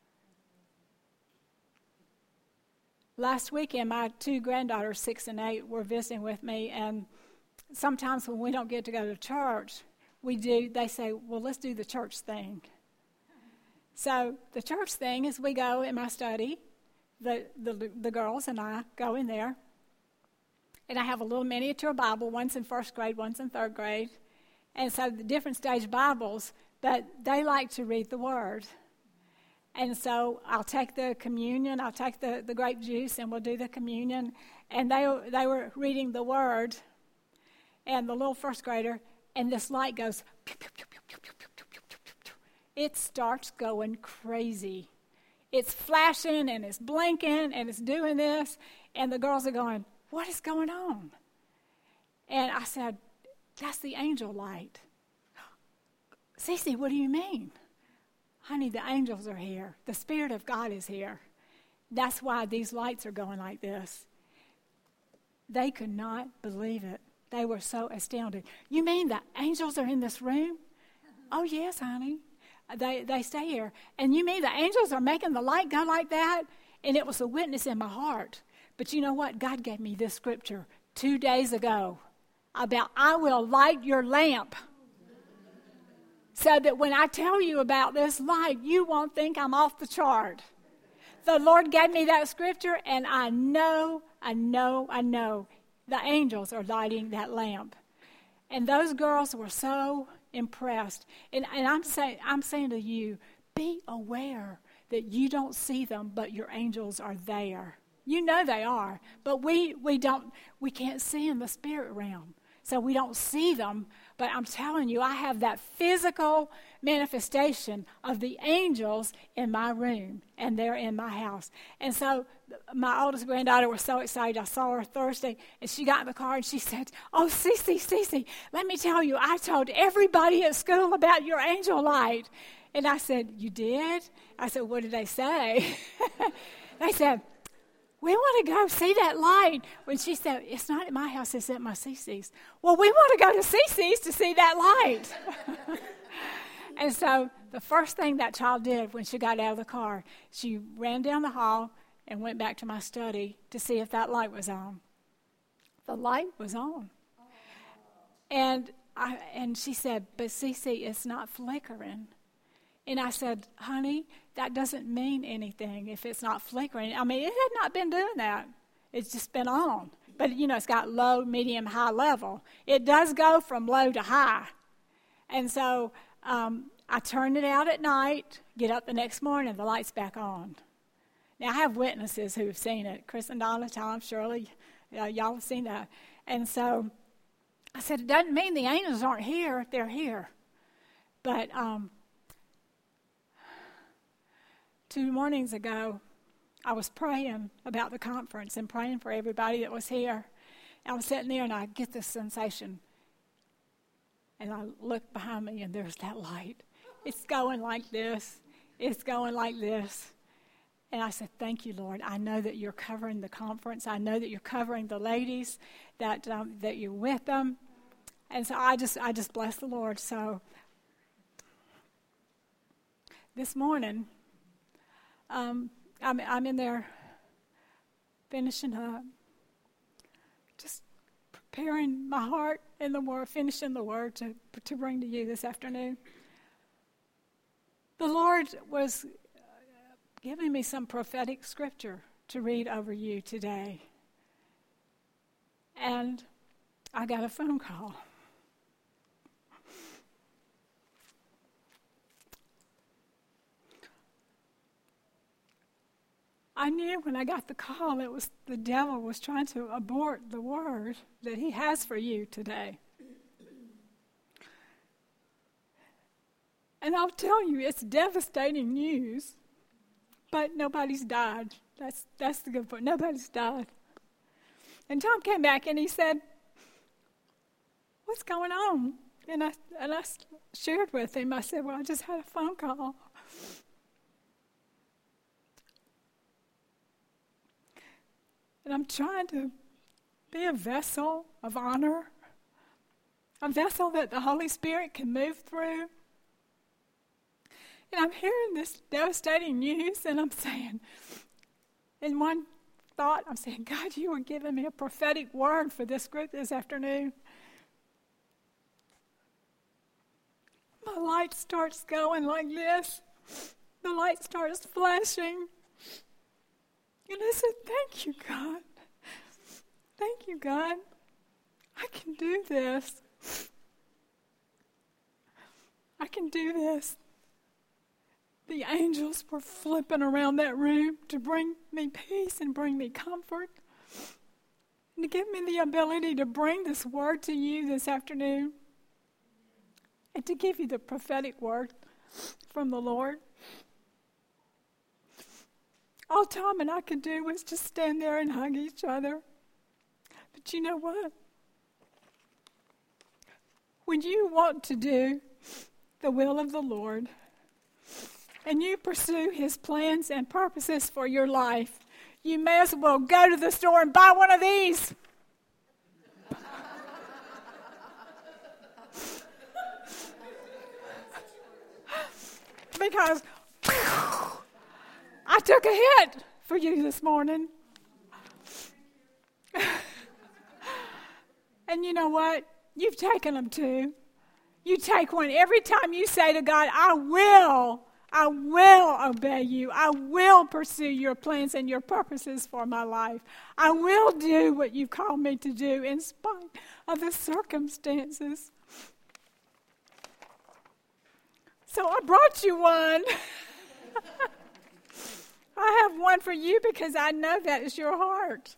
Last weekend, my two granddaughters, six and eight, were visiting with me. And sometimes when we don't get to go to church, we do, they say, well, let's do the church thing. So the church thing is we go in my study, the, the, the girls and I go in there. And I have a little miniature Bible. One's in first grade, one's in third grade. And so the different stage Bibles, but they like to read the Word. And so I'll take the communion, I'll take the, the grape juice, and we'll do the communion. And they, they were reading the Word, and the little first grader, and this light goes, pew, pew, pew, pew, pew, pew, pew, pew, pew, pew. It starts going crazy. It's flashing, and it's blinking, and it's doing this. And the girls are going, what is going on? And I said, that's the angel light. Cece, what do you mean? Honey, the angels are here. The Spirit of God is here. That's why these lights are going like this. They could not believe it. They were so astounded. You mean the angels are in this room? Oh, yes, honey. They, they stay here. And you mean the angels are making the light go like that? And it was a witness in my heart. But you know what? God gave me this scripture two days ago about I will light your lamp so that when I tell you about this light, you won't think I'm off the chart. The Lord gave me that scripture, and I know, I know, I know the angels are lighting that lamp. And those girls were so impressed. And, and I'm saying, I'm saying to you, be aware that you don't see them, but your angels are there. You know they are, but we, we don't, we can't see in the spirit realm. So we don't see them, but I'm telling you, I have that physical manifestation of the angels in my room, and they're in my house. And so my oldest granddaughter was so excited. I saw her Thursday, and she got in the car, and she said, oh, Cece, Cece, let me tell you, I told everybody at school about your angel light. And I said, you did? I said, what did they say? They said, we want to go see that light. When she said, it's not at my house, it's at my Cece's. Well, we want to go to Cece's to see that light. And so the first thing that child did when she got out of the car, she ran down the hall and went back to my study to see if that light was on. The light was on. And I, and she said, but Cece, it's not flickering. And I said, honey, that doesn't mean anything if it's not flickering. I mean, it had not been doing that. It's just been on. But, you know, it's got low, medium, high level. It does go from low to high. And so um, I turned it out at night, get up the next morning, the light's back on. Now, I have witnesses who have seen it. Chris and Donna, Tom, Shirley, uh, y'all have seen that. And so I said, it doesn't mean the angels aren't here. They're here. But um, two mornings ago, I was praying about the conference and praying for everybody that was here. I was sitting there, and I get this sensation. And I look behind me, and there's that light. It's going like this. It's going like this. And I said, thank you, Lord. I know that you're covering the conference. I know that you're covering the ladies, that um, that you're with them. And so I just I just bless the Lord. So this morning, um, I'm, I'm in there finishing up, just preparing my heart in the Word, finishing the Word to, to bring to you this afternoon. The Lord was giving me some prophetic scripture to read over you today. And I got a phone call. I knew when I got the call it was the devil was trying to abort the word that he has for you today. And I'll tell you, it's devastating news, but nobody's died. That's that's the good part. Nobody's died. And Tom came back and he said, "What's going on?" And I and I shared with him. I said, "Well, I just had a phone call." And I'm trying to be a vessel of honor, a vessel that the Holy Spirit can move through. And I'm hearing this devastating news, and I'm saying, in one thought, I'm saying, God, you were giving me a prophetic word for this group this afternoon. My light starts going like this. The light starts flashing. And I said, thank you, God. Thank you, God. I can do this. I can do this. The angels were flipping around that room to bring me peace and bring me comfort. And to give me the ability to bring this word to you this afternoon. And to give you the prophetic word from the Lord. All Tom and I could do was just stand there and hug each other. But you know what? When you want to do the will of the Lord, and you pursue His plans and purposes for your life, you may as well go to the store and buy one of these. Because I took a hit for you this morning. And you know what? You've taken them too. You take one every time you say to God, I will, I will obey you. I will pursue your plans and your purposes for my life. I will do what you've called me to do in spite of the circumstances. So I brought you one. I have one for you because I know that is your heart.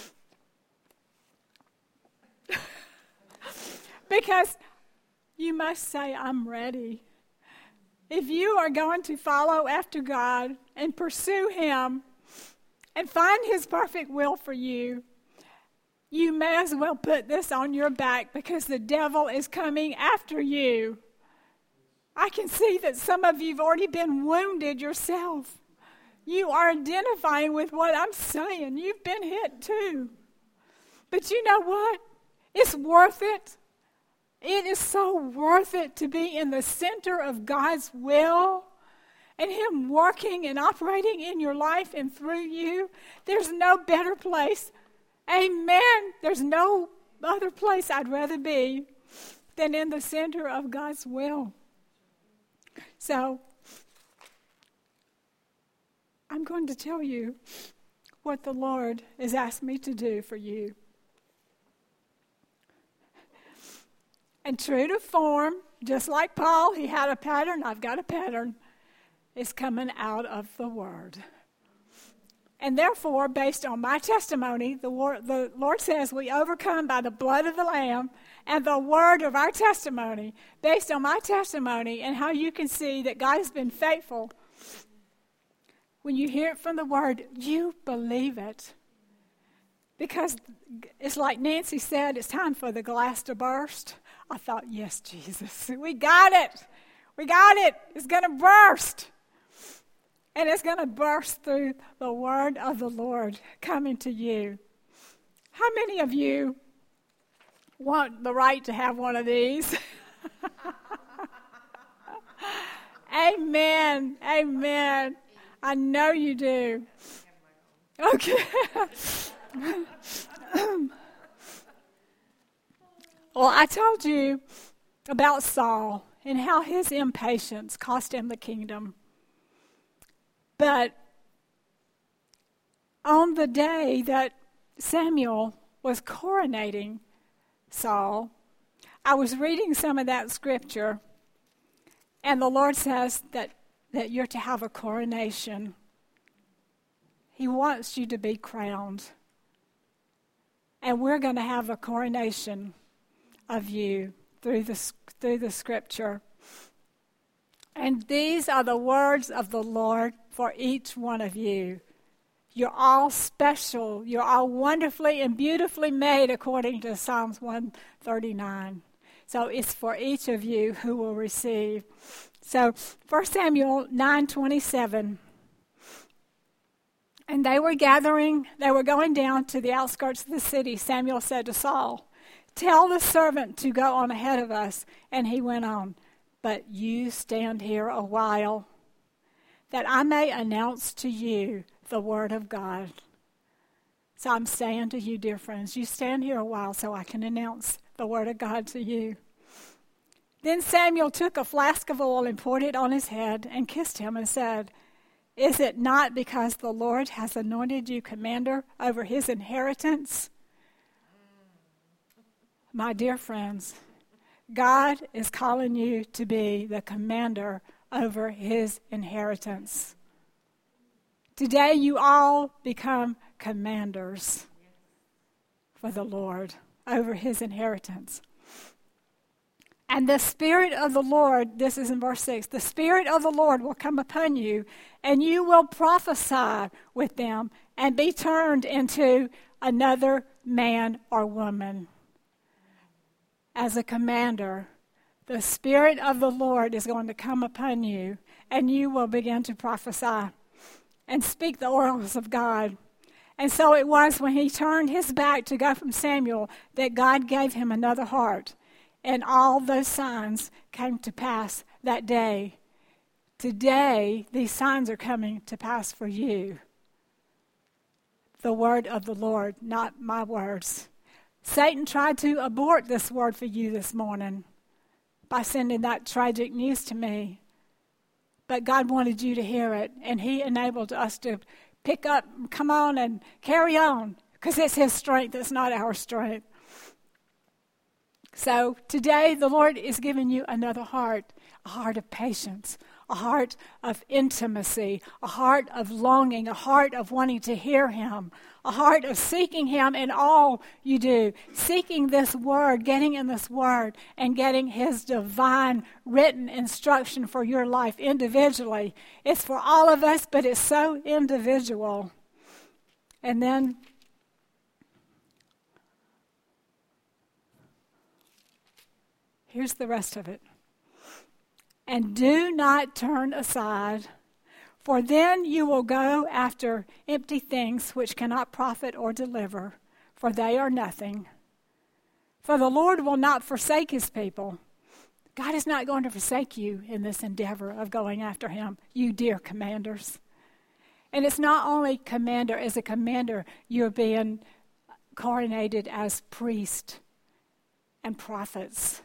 Because you must say, I'm ready. If you are going to follow after God and pursue Him and find His perfect will for you, you may as well put this on your back because the devil is coming after you. I can see that some of you have already been wounded yourself. You are identifying with what I'm saying. You've been hit too. But you know what? It's worth it. It is so worth it to be in the center of God's will and Him working and operating in your life and through you. There's no better place. Amen. There's no other place I'd rather be than in the center of God's will. So, I'm going to tell you what the Lord has asked me to do for you. And true to form, just like Paul, he had a pattern, I've got a pattern. It's coming out of the Word. And therefore, based on my testimony, the, wor- the Lord says we overcome by the blood of the Lamb and the word of our testimony. Based on my testimony and how you can see that God has been faithful, when you hear it from the Word, you believe it. Because it's like Nancy said, it's time for the glass to burst. I thought, yes, Jesus, we got it. We got it. It's going to burst. And it's going to burst through the word of the Lord coming to you. How many of you want the right to have one of these? Amen. Amen. I know you do. Okay. Well, I told you about Saul and how his impatience cost him the kingdom. But on the day that Samuel was coronating Saul, I was reading some of that scripture, and the Lord says that, that you're to have a coronation. He wants you to be crowned. And we're going to have a coronation of you through the, through the scripture. And these are the words of the Lord for each one of you. You're all special. You're all wonderfully and beautifully made according to Psalms one thirty-nine. So it's for each of you who will receive. So First Samuel nine twenty-seven. And they were gathering, they were going down to the outskirts of the city. Samuel said to Saul, "Tell the servant to go on ahead of us." And he went on, "But you stand here a while, that I may announce to you the word of God." So I'm saying to you, dear friends, you stand here a while so I can announce the word of God to you. Then Samuel took a flask of oil and poured it on his head and kissed him and said, "Is it not because the Lord has anointed you commander over his inheritance?" My dear friends, God is calling you to be the commander over his inheritance. Today you all become commanders for the Lord over his inheritance. And the Spirit of the Lord, this is in verse six, the Spirit of the Lord will come upon you, and you will prophesy with them and be turned into another man or woman. As a commander, the Spirit of the Lord is going to come upon you, and you will begin to prophesy and speak the oracles of God. And so it was when he turned his back to go from Samuel that God gave him another heart. And all those signs came to pass that day. Today, these signs are coming to pass for you. The word of the Lord, not my words. Satan tried to abort this word for you this morning by sending that tragic news to me. But God wanted you to hear it, and he enabled us to pick up, come on and carry on, because it's his strength, it's not our strength. So today the Lord is giving you another heart, a heart of patience, a heart of intimacy, a heart of longing, a heart of wanting to hear him, a heart of seeking him in all you do, seeking this word, getting in this word, and getting his divine written instruction for your life individually. It's for all of us, but it's so individual. And then here's the rest of it. And do not turn aside, for then you will go after empty things which cannot profit or deliver, for they are nothing. For the Lord will not forsake his people. God is not going to forsake you in this endeavor of going after him, you dear commanders. And it's not only commander, as a commander, you're being coronated as priest and prophets.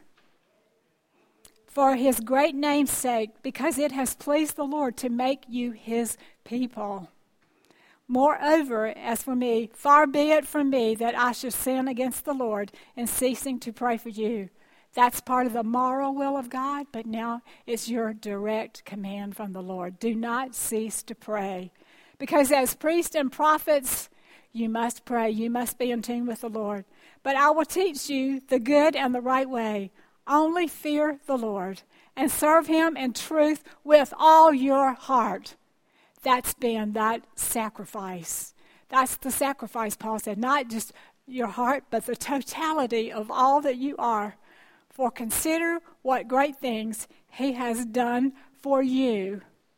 For his great name's sake, because it has pleased the Lord to make you his people. Moreover, as for me, far be it from me that I should sin against the Lord in ceasing to pray for you. That's part of the moral will of God, but now it's your direct command from the Lord. Do not cease to pray. Because as priests and prophets, you must pray. You must be in tune with the Lord. But I will teach you the good and the right way. Only fear the Lord and serve him in truth with all your heart. That's been that sacrifice. That's the sacrifice, Paul said. Not just your heart, but the totality of all that you are. For consider what great things he has done for you.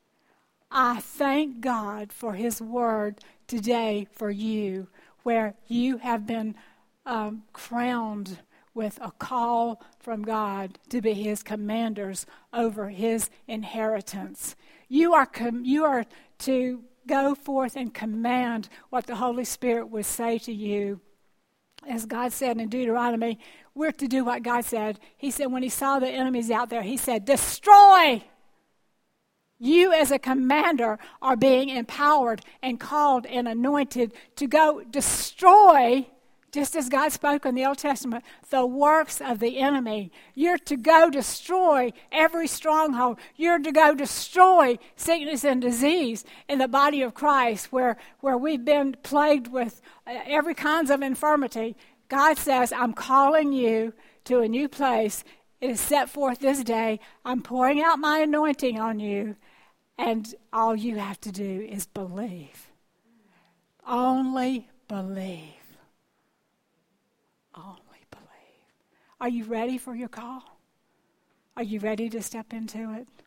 I thank God for his word today for you, where you have been um, crowned with a call from God to be his commanders over his inheritance. You are com- you are to go forth and command what the Holy Spirit would say to you. As God said in Deuteronomy, we're to do what God said. He said when he saw the enemies out there, he said, destroy! You as a commander are being empowered and called and anointed to go destroy, just as God spoke in the Old Testament, the works of the enemy. You're to go destroy every stronghold. You're to go destroy sickness and disease in the body of Christ, where, where we've been plagued with every kinds of infirmity. God says, I'm calling you to a new place, It is set forth this day. I'm pouring out my anointing on you, and all you have to do is believe. Only believe. Only believe. Are you ready for your call? Are you ready to step into it?